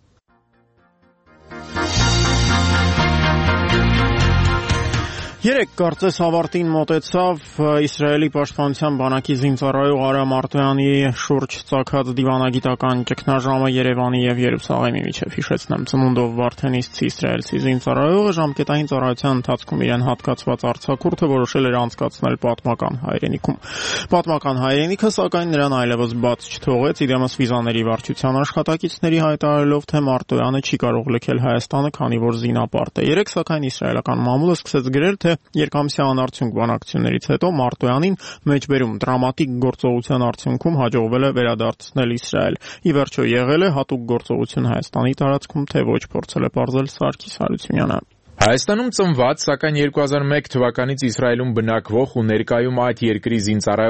Երեք կարծես ավարտին մոտեցավ Իսրայելի պաշտպանության բանակի զինծառայող Արա Մարտոյանի շուրջ ծագած դիվանագիտական ճգնաժամը Երևանի եւ Երուսաղեմի միջև, հիշեցնեմ, ծնունդով Վարդենիսցի իսրայելցի զինծառայողը ժամկետային ծառայության ընթացքում իրեն հատկացված արձակուրդը որոշել էր անցկացնել պատմական հայրենիքում։ Պատմական հայրենիքը, սակայն, նրան այլևս բաց չթողեց, իրենս վիզաների վարչության աշխատակիցների հայտարարելով, թե Մարտոյանը չի կարող լքել Հայաստանը, քանի որ զինապարտ է։ Երեք, սակայն, իսրայելական մամուլը սկսեց գրել, թե երկամսյա անարդյունք բանակցություններից հետո Մարտոյանին մեջբերում դրամատիկ գործողության արդյունքում հաջողվել է վերադարձնել Իսրայել։ Ի վերջո եղել է հատուկ գործողություն Հայաստանի տարածքում, թե ոչ, փորձել է պարզել Սարգիս Հարությունյանը։ Հայաստանում ծնված, սակայն 2001 թվականից Իսրայելում բնակվող ու ներկայում այդ երկրի զինծառայող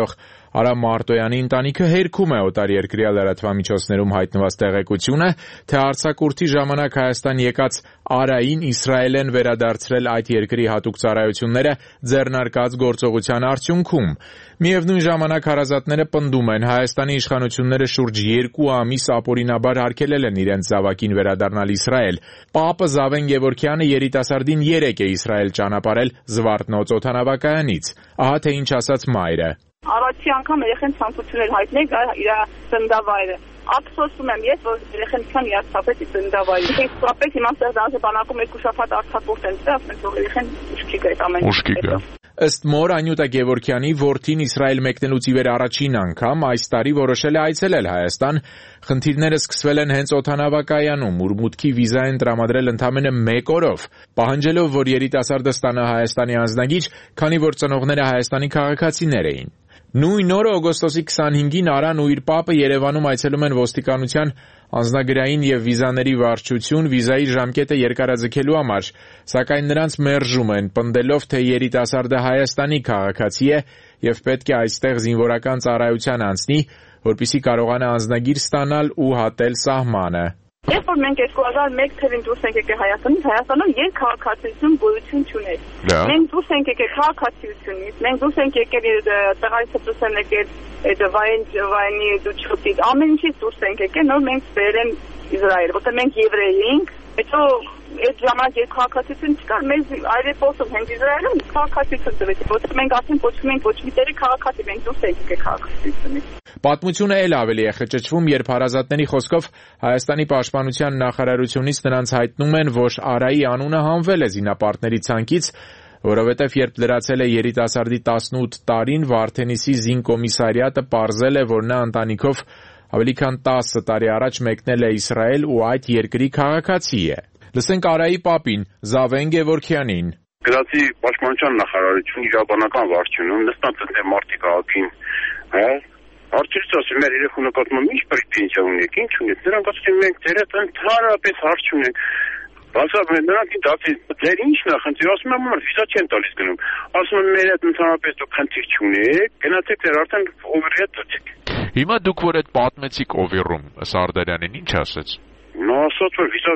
Արամ Մարտոյանի ընտանիքը հերքում է օտարերկրյա լրատվամիջոցներում հայտնված տեղեկությունը, թե արձակուրդի ժամանակ Հայաստան եկած Արային Իսրայել են վերադարձրել այդ երկրի հատուկ ծառայությունները ձեռնարկած գործողության արդյունքում։ Միևնույն ժամանակ հարազատները պնդում են, Հայաստանի իշխանությունները շուրջ 2 ամիս ապօրինաբար արգելել են իրենց զավակին վերադառնալ Իսրայել։ Պապը Զավեն Գևորգյանը երիտասարդին 3 է Իսրայել ճանապարհել Զվարթնոց օդանավակայանից։ Ահա թե ինչ ասաց մայրը. Առաջի անգամ երեխեն ցանկություն հայտնել գա իր ծննդավայրը։ Ափսոսում եմ ես, որ երեխենքան իհարկե ծննդավայրը։ Իսկ պրոպես հիմա սերդանზე բանակում 2 շաբաթ արձակուրդ են ծա, ասենք որ երեխեն ուշքի գա ամեն ինչ։ Ուշքի գա։ Ըստ մոր Անյուտա Գևորգյանի որդին Իսրայել մեկնելուց ի վեր առաջին անգամ այս տարի որոշել է այցելել Հայաստան, խնդիրները սկսվել են հենց օդանավակայանում, ուր մուտքի վիզա են տրամադրել ընդամենը 1 օրով, պահանջելով, որ երիտասարդը ստանա Հայաստանի անձնագիր, քանի որ ծնողները Հայաստանի քաղաքացիներ էին։ Նույն օրը օգոստոսի 25-ին Արան ու իր պապը Երևանում այցելում են ոստիկանության անձնագրային եւ վիզաների վարչություն վիզայի ժամկետը երկարաձգելու համար, սակայն նրանց մերժում են, պնդելով, թե երիտասարդը Հայաստանի քաղաքացի է եւ պետք է այստեղ զինվորական ծառայության անցնի, որպեսզի կարողանա անձնագիր ստանալ ու հատել սահմանը։ Երբ որ մենք 2001 թվականին դուրս ենք եկել Հայաստանից, Հայաստանում երկքաղաքացիություն գոյություն չուներ։ Մենք դուրս ենք եկել քաղաքացիությունից, մենք դուրս ենք եկել տեղայից դուրս են եկել վայնի դուչուտից, ամեն ինչից դուրս ենք եկել, նոր մենք բերել են Իսրայել, որտեղ մենք եվրեյ էինք, հետո այդ ժամանակ երկքաղաքացիություն չկար, մեզ այրեպոսում հենց Իսրայելում քաղաքացիություն տվեց, որտեղ մենք ասենք կոչվում ենք ոչ մի տերի քաղաքացի, մենք դուրս ենք եկել քաղաքացիությունից։ Պատմությունը էլ ավելի է խճճվում, երբ հարազատների խոսքով Հայաստանի պաշտպանության նախարարությունից նրանց հայտնում են, որ Արայի անունը հանվել է զինապարտների ցանկից, որովհետև երբ լրացել է երիտասարդի 18 տարին, Վարդենիսի զինկոմիսարիատը պարզել է, որ նա ընտանիքով ավելի քան 10 տարի առաջ մեկնել է Իսրայել ու այդ երկրի քաղաքացի է։ Լսենք Արայի պապին, Զավեն Գևորգյանին։ Գրացի պաշտպանության նախարարություն իրավաբանական վարչությունում նստած է մարտի քաղաքին, հա։ Արդյոք ասում մեր երեխու նկատմամբ ինչ պրետենզիա ունեք, ինչ ունեք։ Նրանք ասում են մենք ձեր հետ ընդհանրապես հարց չունենք։ Բացառ նրանք դասի ձեր ինչն է խնդիր, ասում եմ որ վիզա չեն տալիս գնում։ Ասում են մեր հետ ընդհանրապես դուք խնդիր չունեք, գնացեք ձեր արդեն օվերի հետ դրեք։ Հիմա դուք որ այդ պատմեցիք Օվերում Սարդարյանին ինչ ասաց։ Նա ասաց որ վիզա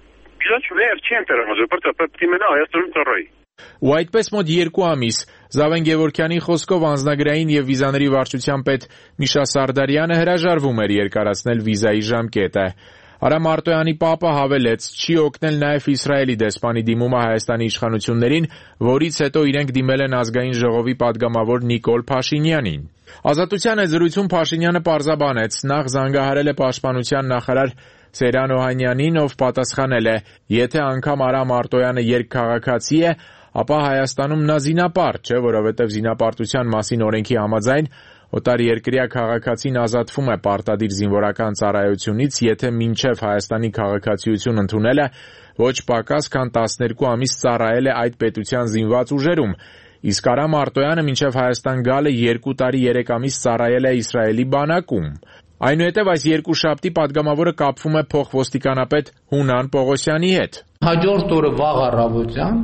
չուներ, չեն տրամադրել, պետք է մնա Հայաստանում ծառայի։ Ու այդպես մոտ 2 ամիս Զավեն Գևորգյանի խոսքով անձնագրային եւ վիզաների վարչության պետ Միշա Սարդարյանը հրաժարվում էր երկարացնել վիզայի ժամկետը։ Արամ Մարտոյանի պապը հավելեց, չի օգնել նաև Իսրայելի դեսպանի դիմումը Հայաստանի իշխանություններին, որից հետո իրենք դիմել են ազգային ժողովի падգամավոր Նիկոլ Փաշինյանին։ Ազատության այդ զրույցում Փաշինյանը պարզաբանեց, նախ զանգահարել է պաշտպանության նախարար Սեյրան Օհանյանին, ով պատասխանել է, եթե անգամ Արամ Մարտոյանը երկքաղաքացի է, ապա Հայաստանում նա զինապարտ չէ, որովհետև զինապարտության մասին օրենքի համաձայն օտարերկրյա քաղաքացին ազատվում է պարտադիր զինվորական ծառայությունից, եթե մինչև Հայաստանի քաղաքացիություն ընդունել է ոչ պակաս քան 12 ամիս ծառայել է այդ պետության զինված ուժերում, իսկ Արամ Մարտոյանը մինչև Հայաստան գալը 2 տարի 3 ամիս ծառայել է Իսրայելի բանակում։ Այնուհետև այս երկուշաբթի падգամավորը կապվում է փոխոստիկանապետ Հունան Պողոսյանի հետ։ Հաջորդ օրը վաղ առավոտյան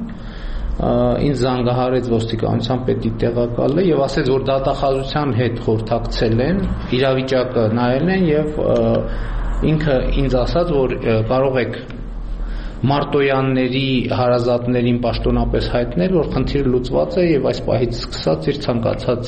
ինձ զանգահարեց ոստիկանության պետի տեղակալը եւ ասեց, որ դատախազության հետ խորհրդակցել են, իրավիճակը նայել են եւ ինքը ինձ ասաց, որ կարող եք Մարտոյանների հարազատներին պաշտոնապես հայտնել, որ խնդիրը լուծված է եւ այս պահից սկսած իր ցանկացած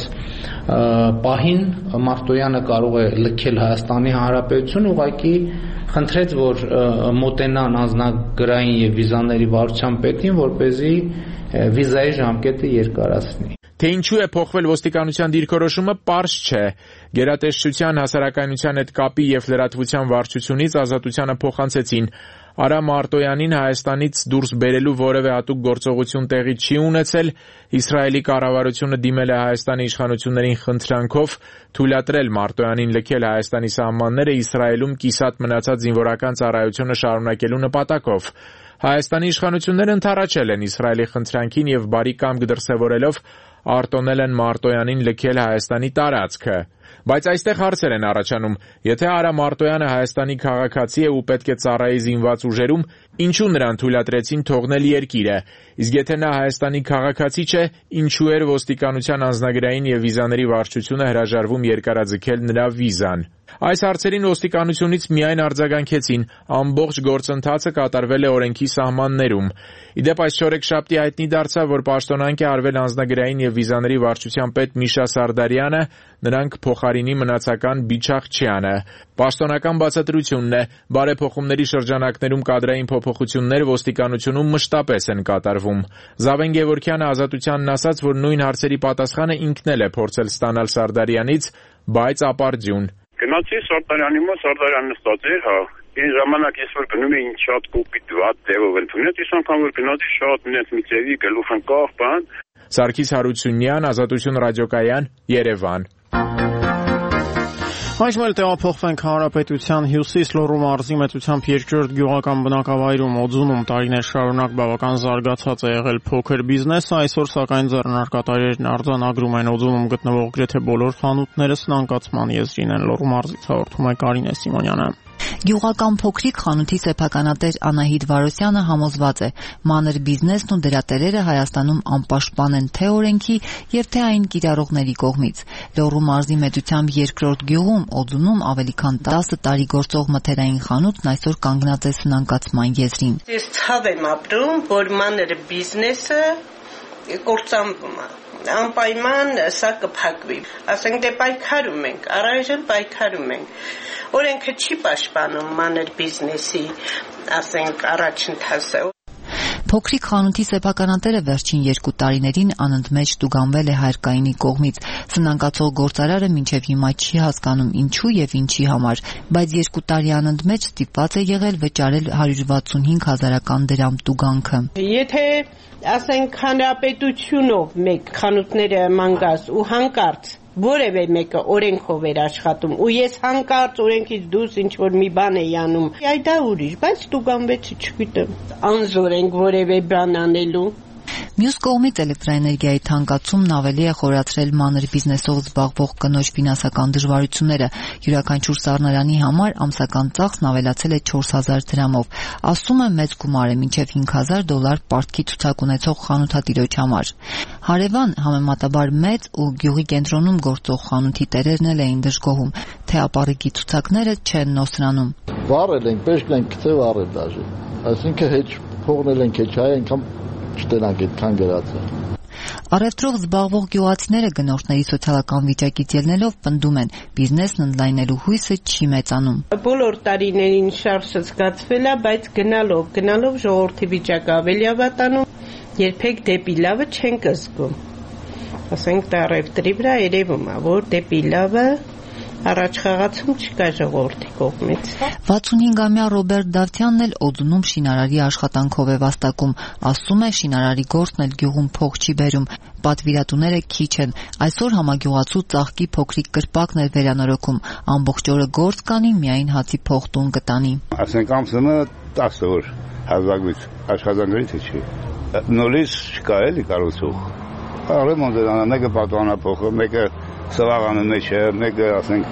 պահին Մարտոյանը կարող է լքել Հայաստանի Հանրապետություն, ուղղակի խնդրեց, որ մոտենան անձնագրային եւ վիզաների վարչության պետին, որպեսզի վիզայի ժամկետը երկարացնի։ Թե ինչու է փոխվել ոստիկանության դիրքորոշումը, պարզ չէ։ Գերատեսչության հասարակայնության հետ կապի եւ լրատվության վարչությունից Ազատությանը փոխանցեցին Արամ Մարտոյանին Հայաստանից դուրս բերելու որևէ հատուկ գործողություն տեղի չի ունեցել, Իսրայելի կառավարությունը դիմել է Հայաստանի իշխանություններին խնդրանքով թույլատրել Մարտոյանին լքել Հայաստանի սահմանները Իսրայելում կիսատ մնացած զինվորական ծառայությունը շարունակելու նպատակով։ Հայաստանի իշխանությունները ընդառաջել են Իսրայելի խնդրանքին եւ բարի կամք դրսեւորելով արտոնել են Մարտոյանին լքել Հայաստանի տարածքը։ Բայց այստեղ հարցեր են առաջանում. եթե Արա Մարտոյանը Հայաստանի քաղաքացի է ու պետք է ծառայի զինված ուժերում, ինչու նրան թույլատրեցին թողնել երկիրը, իսկ եթե նա Հայաստանի քաղաքացի չէ, ինչու էր ոստիկանության անձնագրային եւ վիզաների վարչությունը հրաժարվում երկարաձգել նրա վիզան։ Այս հարցերին ոստիկանությունից միայն արձագանքեցին, ամբողջ գործընթացը կատարվել է օրենքի սահմաններում։ Իդեպ այս չորեքշաբթի հայտնի դարձավ, որ պաշտոնանկ է արվել անձնագրային եւ վիզաների վարչության պետ Միշա Սարդարյանը, նրանք փոխարինի մնացական Բիչախչյանը։ Պաշտոնական բացատրությունն է, բարեփոխումների շրջանակներում կադրային փոփոխություններ ոստիկանությունում մշտապես են կատարվում։ Զավեն Գևորգյանը Ազատությանն ասաց, որ նույն հարցերի պատասխանը ինքն էլ է փորձել ստանալ Սարդարյանից, բայց ապարդյուն։ Գնացի Սարդարյանի մոտ, Սարդարյանն նստած էր, հա։ Այն ժամանակ ես որ գնում էին շատ կոպիտ վատ ձևով ընդունել, ես անգամ որ գնացի շատ մի ձևի գլուխ ընկավ, բան։ Սարգիս Հարությունյան, Ազատություն ռադիոկայան, Երևան։ Այժմ էլ տեղափոխվենք Հանրապետության հյուսիս Լոռու մարզի մեծությամբ երկրորդ գյուղական բնակավայրում Օձունում տարիներ շարունակ բավական զարգացած է եղել փոքր բիզնեսը, այսօր սակայն ձեռնարկատիրերն արձանագրում են Օձունում գտնվող գրեթե բոլոր խանութները սնանկացման եզրին են։ Լոռու մարզից հաղորդում է Կարինե Սիմոնյանը։ Գյուղական փոքրիկ խանութի սեփականատեր Անահիտ Վարոսյանը համոզված է, մանր բիզնեսն ու դրա տերերը Հայաստանում անպաշտպան են թե օրենքի եւ թե այն կիրառողների կողմից։ Լոռու մարզի մեծությամբ երկրորդ գյուղում Օձունում ավելի քան 10 տարի գործող մթերային խանութն այսօր կանգնած է սնանկացման եզրին։ Ես ցավ եմ ապրում, որ մանր բիզնեսը կործանվում է։ Անպայման սա կփակվի։ Ասենք դե պայքարում ենք, առայժմ պայքարում ենք։ Օրենքը չի պաշտպանում մանր բիզնեսի, ասենք, առաջընթացը։ Փոքրիկ խանութի սեփականատերը վերջին 2 տարիներին անընդմեջ տուգանվել է հայրկայինի կողմից։ Սնանկացող գործարարը մինչև հիմա չի հասկանում ինչու եւ ինչի համար, բայց 2 տարի անընդմեջ ստիպված է եղել վճարել 165,000 դրամ տուգանքը։ Եթե ասենք հանրապետությունով մեկ խանութները մանգաս ու հանկարծ որևէ մեկը օրենքով էր աշխատում ու ես հանկարծ օրենքից դուրս ինչ որ մի բան էի անում, այ դա ուրիշ, բայց տուգանվեցի, չգիտեմ, անզոր ենք որևէ բան անելու։ Մյուս կողմից էլեկտրաէներգիայի թանկացումն ավելի է խորացրել մանր բիզնեսով զբաղվող կնոջ ֆինանսական դժվարությունները։ Յուրաքանչյուր սառնարանի համար ամսական ծախսն ավելացել է 4000 դրամով։ Ասում է մեծ գումար է, մինչև $5,000 պարտքի ցուցակ ունեցող խանութատիրոջ համար։ Հարևան համեմատաբար մեծ ու գյուղի կենտրոնում գործող խանութի տերերն էլ էին դժգոհում, թե ապառիկի ցուցակները չեն նոսրանում։ Վառել ենք, պեշկն ենք գտել վառել դաժե։ Այսինքն հեչ փողնել ենք, հեչ հայ անգամ չտենանք այդքան գրածը։ Առևտրով զբաղվող գյուղացիները գնորդների սոցիալական վիճակից ելնելով պնդում են, բիզնեսն ընդլայնելու հույսը չի մեծանում։ Բոլոր տարիներին շարժը զգացվել է, բայց գնալով ժողովրդի վիճակը ավելի ավատանում, երբեք դեպի լավը չենք զգում։ Ասենք դա առևտրի վրա երևում է, որ դեպի լավը առաջ խաղացում չկա ժողովրդի կողմից։ 65-ամյա Ռոբերտ Դավթյանն էլ Օձունում շինարարի աշխատանքով է վաստակում, ասում է շինարարի գործն էլ գյուղում փող չի բերում, պատվիրատուները քիչ են, այսօր համագյուղացու ծաղկի փոքրիկ կրպակն էր վերանորոգում, ամբողջ օրը գործ կանի, միայն հացի փող տուն կտանի։ Ասենք ամսը 10 օր հազվագույց աշխատանքից չի։ Նորից չկա էլի կառուցող։ Ռեմոնտը մեկը պատվանափոխը, մեկը սվաղանը մեջ է, մեկը ասենք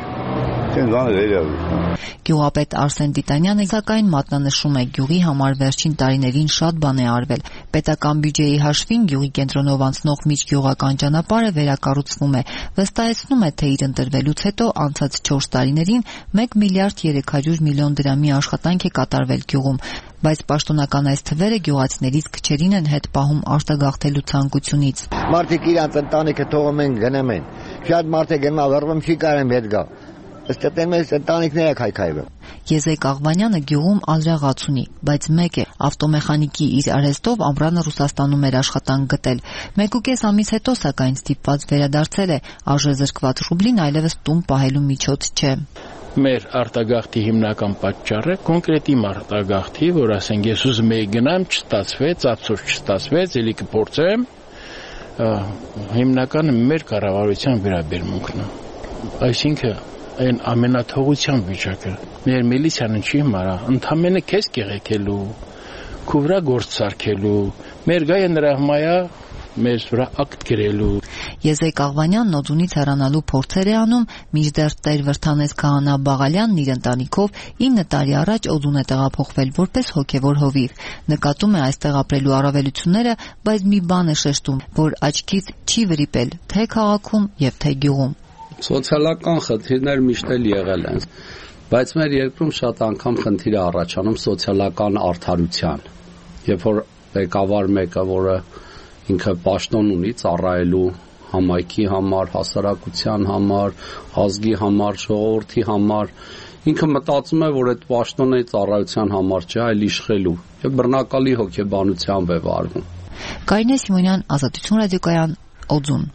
Գյուղապետ Արսեն Տիտանյանը սակայն մատնանշում է գյուղի համար վերջին տարիներին շատ բան է արվել։ Պետական բյուջեի հաշվին գյուղի կենտրոնով անցնող միջգյուղական ճանապարհը վերակառուցվում է։ Վստահեցնում է, թե իր ընտրվելուց հետո անցած 4 տարիներին 1 միլիարդ 300 միլիոն դրամի աշխատանք է կատարվել գյուղում, բայց պաշտոնական այս թվերը գյուղացիներից քչերին են հետ պահում արտագաղթելու ցանկությունից։ Մարդիկ իրանց ընտանիքը թողում են գնում են։ Շատ մարդ է գնում վառվում չի կարեմ հետ գա։ Ըստ այդպես ընտանիքները քայքայվում։ Եզեկ Աղվանյանը գյուղում ալրաղաց ունի, բայց մեկ է, ավտոմեխանիկի իր արհեստով ամռանը Ռուսաստանում էր աշխատանք գտել։ 1.5 ամիս հետո սակայն ստիպված վերադարձել է, արժեզրկված ռուբլին այլևս տուն պահելու միջոց չէ։ Մեր արտագաղթի հիմնական պատճառը կոնկրետ իմ արտագաղթի, որ ասենք ես ուզում եի գնամ, չստացվեց, ափսոս չստացվեց, ելի կփորձեմ, հիմնականը մեր կառավարության վերաբերմունքն է։ Այսինքն այն ամենաթողության վիճակը։ Մեր միլիցիան չի մարա, ընդամենը քեզ կեղեքելու, քու վրա գործ սարքելու, մեր գայը նրա հմայա մեզ վրա ակտ գրելու։ Եզեկ Աղվանյանն Օձունից հեռանալու փորձեր է անում, մինչդեռ Տեր Վրթանես Քահանա Բաղալյանն իր ընտանիքով 9 տարի առաջ Օձուն է տեղափոխվել որպես հոգևոր հովիվ։ Նկատում է այստեղ ապրելու առավելությունները, բայց մի բան է շեշտում, որ աչքից չի վրիպել թե քաղաքում եւ թե գյուղում։ Սոցիալական խնդիրներ միշտ էլ եղել են, բայց մեր երկրում շատ անգամ խնդիր է առաջանում սոցիալական արդարության։ Երբ որ ղեկավար մեկը, որը ինքը պաշտոն ունի ծառայելու համայնքի համար, հասարակության համար, ազգի համար, ժողովրդի համար, ինքը մտածում է, որ այդ պաշտոնը ծառայության համար չէ, այլ իշխելու, եւ բռնակալի հոգեբանությամբ է վարվում։ Կարինե Սիմոնյան, Ազատություն ռադիոկայան, Օձուն։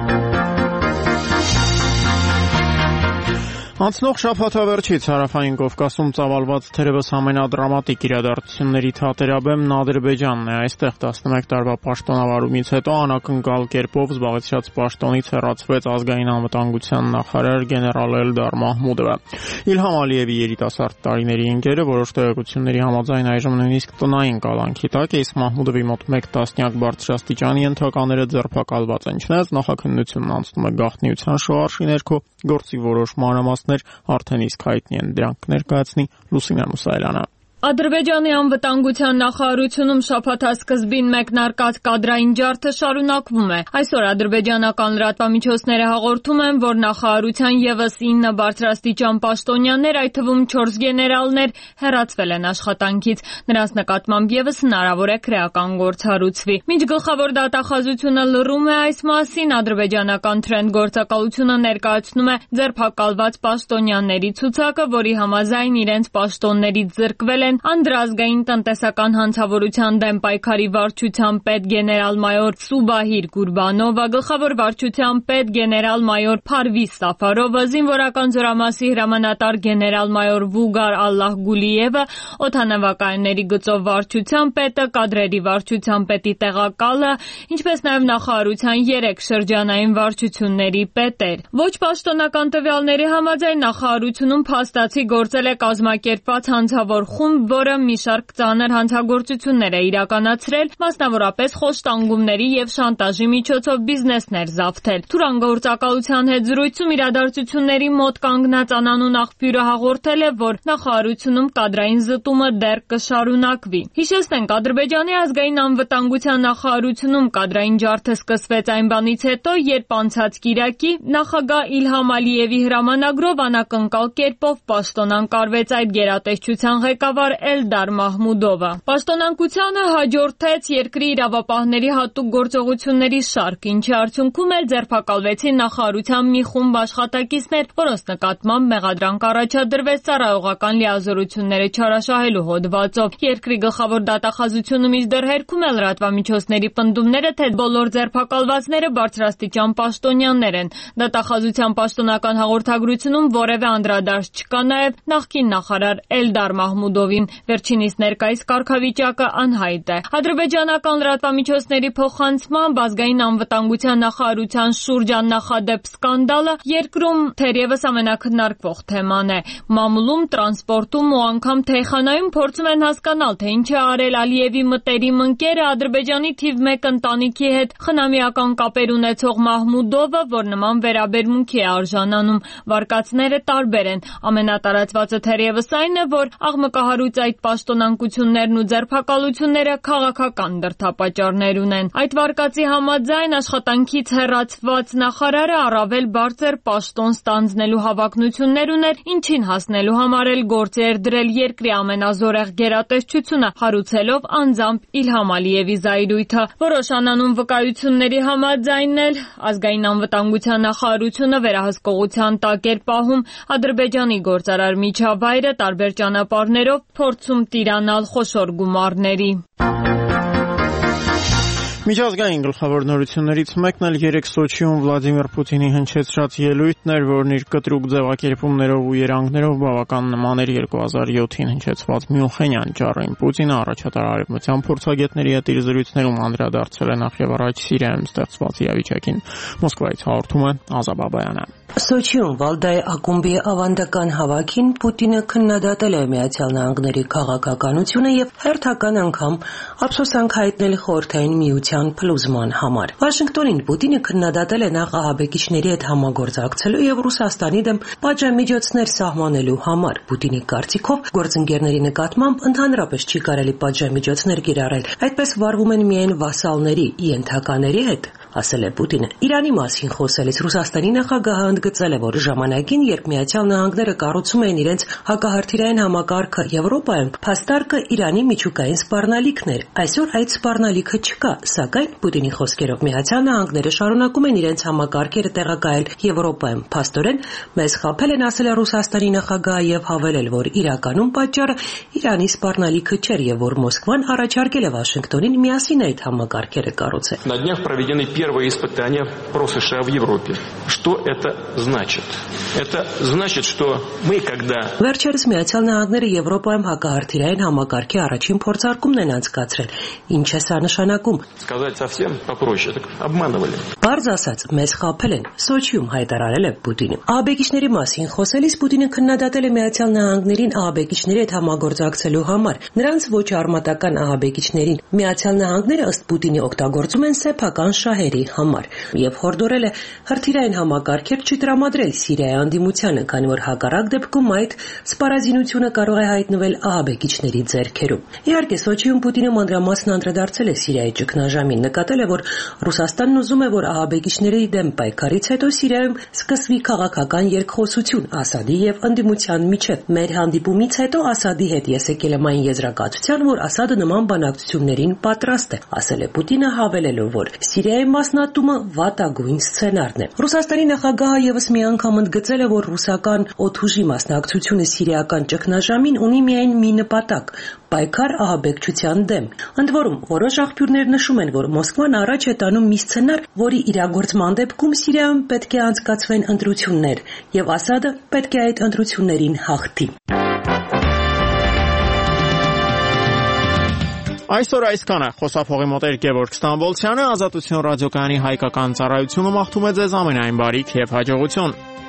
Անցնող շաբաթավերջից Հարավային Կովկասում ծավալված թերևս ամենադրամատիկ իրադարձությունների թատերաբեմն Ադրբեջանն է։ Այստեղ 11 տարվա պաշտոնավարումից հետո անակնկալ կերպով զբաղեցրած պաշտոնից հեռացվեց ազգային անվտանգության նախարար գեներալ Էլդար Մահմուդովը։ Իլհամ Ալիևի երիտասարդ տարիների ընկերը որոշ տեղեկությունների համաձայն այժմ նույնիսկ տնային կալանքի տակ է, իսկ Մահմուդովի մոտ 1 տասնյակ բարձրաստիճանի ենթակաները ձերբակալված են։ Չնայած նախաքննությունն անցնում է գաղտնիության շոարշի ներքո, գործի որոշ մանրամասներ արդեն իսկ հայտնի են, դրանք ներկայացնի Լուսինե Մուսայելյանը։ Ադրբեջանի անվտանգության նախարարությունում շաբաթասկզբին մեկնարկած կադրային ջարդը շարունակվում է։ Այսօր ադրբեջանական լրատվամիջոցները հաղորդում են, որ նախարարության ևս 9 բարձրաստիճան պաշտոնյաներ, այդ թվում 4 գեներալներ, հեռացվել են աշխատանքից։ Նրանց նկատմամբ ևս հնարավոր է քրեական գործ հարուցվի։ Մինչ գլխավոր դատախազությունը լռում է այս մասին, ադրբեջանական Թրենդ գործակալությունը ներկայացնում է ձերբակալված պաշտոնյաների ցուցակը, որի համաձայն իրենց պաշտոններից զրկվել անդրազգային տնտեսական հանցավորության դեմ պայքարի վարչության պետ գեներալ-մայոր Սուբահիր Կուրբանովը, գլխավոր վարչության պետ գեներալ-մայոր Փարվիզ Սաֆարովը, զինվորական զորամասի հրամանատար գեներալ-մայոր Վուգար Ալլահգուլիևը, օդանավակայանների գծով վարչության պետը, կադրերի վարչության պետի տեղակալը, ինչպես նաև նախարարության 3 շրջանային վարչությունների պետեր։ Ոչ պաշտոնական տվյալների համաձայն նախարարությունում փաստացի գործել է կազմակերպված հանցավոր խումբ, որը մի շարք ծանր հանցագործություններ է իրականացրել, մասնավորապես խոշտանգումների եւ շանտաժի միջոցով բիզնեսներ զավթել։ Թուրան գործակալության հետ զրույցում իրադարձությունների մոտ կանգնած անանուն աղբյուրը հաղորդել է, որ նախարարությունում կադրային զտումը դեռ կշարունակվի։ Հիշեցնենք, Ադրբեջանի ազգային անվտանգության նախարարությունում կադրային ջարդը սկսվեց այն բանից հետո, երբ անցած կիրակի նախագահ Իլհամ Ալիևի հրամանագրով անակնկալ կերպով պաշտոնանկարվեց այդ գերատեսչության ղեկավար Էլդար Մահմուդովը։ Պաշտոնանկությանը հաջորդեց երկրի իրավապահների հատուկ գործողությունների շարք, ինչի արդյունքում էլ ձերբակալվեցին նախարարության մի խումբ աշխատակիցներ, որոնց նկատմամբ մեղադրանք առաջադրվեց ծառայողական լիազորությունները չարաշահելու հոդվածով։ Երկրի գլխավոր դատախազությունը մինչդեռ հերքում է լրատվամիջոցների պնդումները, թե բոլոր ձերբակալվածները բարձրաստիճան պաշտոնյաներ են։ Դատախազության պաշտոնական հաղորդագրությունում որևէ անդրադարձ չկա նաև նախկին նախարար Էլդար Մահմուդովին, վերջինիս ներկայիս կարգավիճակը անհայտ է։ Ադրբեջանական լրատվամիջոցների փոխանցմամբ ազգային անվտանգության նախարարության շուրջ աննախադեպ սկանդալը երկրում թերևս ամենակննարկվող թեման է։ Մամուլում, տրանսպորտում ու անգամ թեյխանայում փորձում են հասկանալ, թե ինչ է արել Ալիևի մտերիմ ընկերը Ադրբեջանի թիվ 1 ընտանիքի հետ խնամիական կապեր ունեցող Մահմուդովը, որ նման վերաբերմունքի է արժանանում։ Վարկածները տարբեր են։ Ամենատարածվածը թերևս այն է, որ աղմկահարույց այդ պաշտոնանկություններն ու ձերբակալությունները քաղաքական դրդապատճառներ ունեն։ Այդ վարկածի համաձայն աշխատանքից հեռացված նախարարը առավել բարձր պաշտոն ստանձնելու հավակնություններ ուներ, ինչին հասնելու համար էլ գործ էր դրել երկրի ամենազորեղ գերատեսչությունը, հարուցելով անձամբ Իլհամ Ալիևի զայրույթը։ Որոշ անանուն վկայությունների համաձայն էլ ազգային անվտանգության նախարարությունը վերահսկողության տակ էր պահում Ադրբեջանի գործարար միջավայրը տարբեր ճանապարհներով փորձում տիրանալ խոշոր գումարների։ Միջազգային գլխավոր նորություններից մեկն էլ 3 Սոչիում Վլադիմիր Պուտինի հնչեցրած ելույթն էր, որն իր կտրուկ ձևակերպումներով ու երանգներով բավական նման էր 2007-ին հնչեցված Մյունխենյան ճառին։ Պուտինը առաջատար արևմտյան փորձագետների հետ իր զրույցներում անդրադարձել է նախ եւ առաջ Սիրիայում ստեղծված իրավիճակին։ Մոսկվայից հաղորդում է Ազա Բաբայանը։ Սոչիում Վալդայի ակումբի ավանդական հավաքին Պուտինը քննադատել է Միացյալ Նահանգների քաղաքականությունը եւ հերթական անգամ ափսոսանք հայտնել Խորհրդային Միության փլուզման համար։ Վաշինգտոնին Պուտինը քննադատել է նախ ահաբեկիչների հետ համագործակցելու եւ Ռուսաստանի դեմ պատժամիջոցներ սահմանելու համար։ Պուտինի կարծիքով գործընկերների նկատմամբ ընդհանրապես չի կարելի պատժամիջոցներ կիրառել, այդպես վարվում են միայն վասալների, ենթակաների հետ, ասել է Պուտինը։ Իրանի մասին խոսելիս Ռուսաստանի նախագահը ընդգծել է, որ ժամանակին, երբ Միացյալ Նահանգները կառուցում էին իրենց հակահրթիռային համակարգը Եվրոպայում, փաստարկը Իրանի միջուկային սպառնալիքն էր։ Այսօր այդ սպառնալիքը չկա, սակայն Պուտինի խոսքերով Միացյալ Նահանգները շարունակում են իրենց համակարգերը տեղակայել Եվրոպայում։ Փաստորեն, մեզ խաբել են, ասել է Ռուսաստանի նախագահը եւ հավելել, որ իրականում պատճառը Իրանի սպառնալիքը չէր եւ որ Մոսկվան առաջարկել է Վաշինգտոնին միասին այդ համակարգերը կառուցել։ Первое испытание про США в Европе. Что это значит? Это значит, что мы когда... Վերջերս Միացյալ Նահանգները Եվրոպայում հակահրթիռային համակարգի առաջին փորձարկումն են անցկացրել։ Ինչ է սա նշանակում? Сказать совсем попроще, так обманывали. Բարձ ասած, մեզ խաբել են, Սոչիում հայտարարել է Պուտինը։ Ահաբեկիչների մասին խոսելիս Պուտինը քննադատել է Միացյալ Նահանգներին ահաբեկիչների հետ համագործակցելու համար։ Նրանց ոչ արմատական ահաբեկիչներին Միացյալ Նահանգները ըստ Պուտինի օգտագործում են սեփական շահերի համար եւ հորդորել է հրթիռային համակարգեր չտրամադրել Սիրիայի անդիմությանը, քանի որ հակառակ դեպքում այդ սպառազինությունը կարող է հայտնվել ահաբեկիչների ձեռքերում։ Իհարկե, Սոչիում Պուտինը մանրամասն անդրադարձել է Սիրիայի ճգնաժամին, նկատել է, որ Ռուսաստանն ուզում է, որ ահաբեկիչների դեմ պայքարից հետո Սիրիայում սկսվի քաղաքական երկխոսություն Ասադի եւ անդիմության միջեւ։ Մեր հանդիպումից հետո Ասադի հետ ես եկել եմ այն եզրակացության, որ Ասադը նման բանակցություններին պատրաստ է, ասել է Պուտինը, հավելելով, որ Սիրիայի մասնատումը վատագույն սցենարն է։ Ռուսաստանի նախագահը եւս մի անգամ ընդգծել է, որ ռուսական օդուժի մասնակցությունը սիրիական ճգնաժամին ունի միայն մի նպատակ՝ պայքար ահաբեկչության դեմ։ Ընդ որում, որոշ աղբյուրներ նշում են, որ Մոսկվան առաջ է տանում մի սցենար, որի իրագործման դեպքում Սիրիայում պետք է անցկացվեն ընտրություններ, եւ Ասադը պետք է այդ ընտրություններին հաղթի։ Այսօր այսքանը խոսափողի մոտ էր Գևորգ Ստամբոլցյանը, Ազատություն ռադիոկայանի հայկական ծառայությունը մաղթում է ձեզ ամենայն բարիք եւ հաջողություն։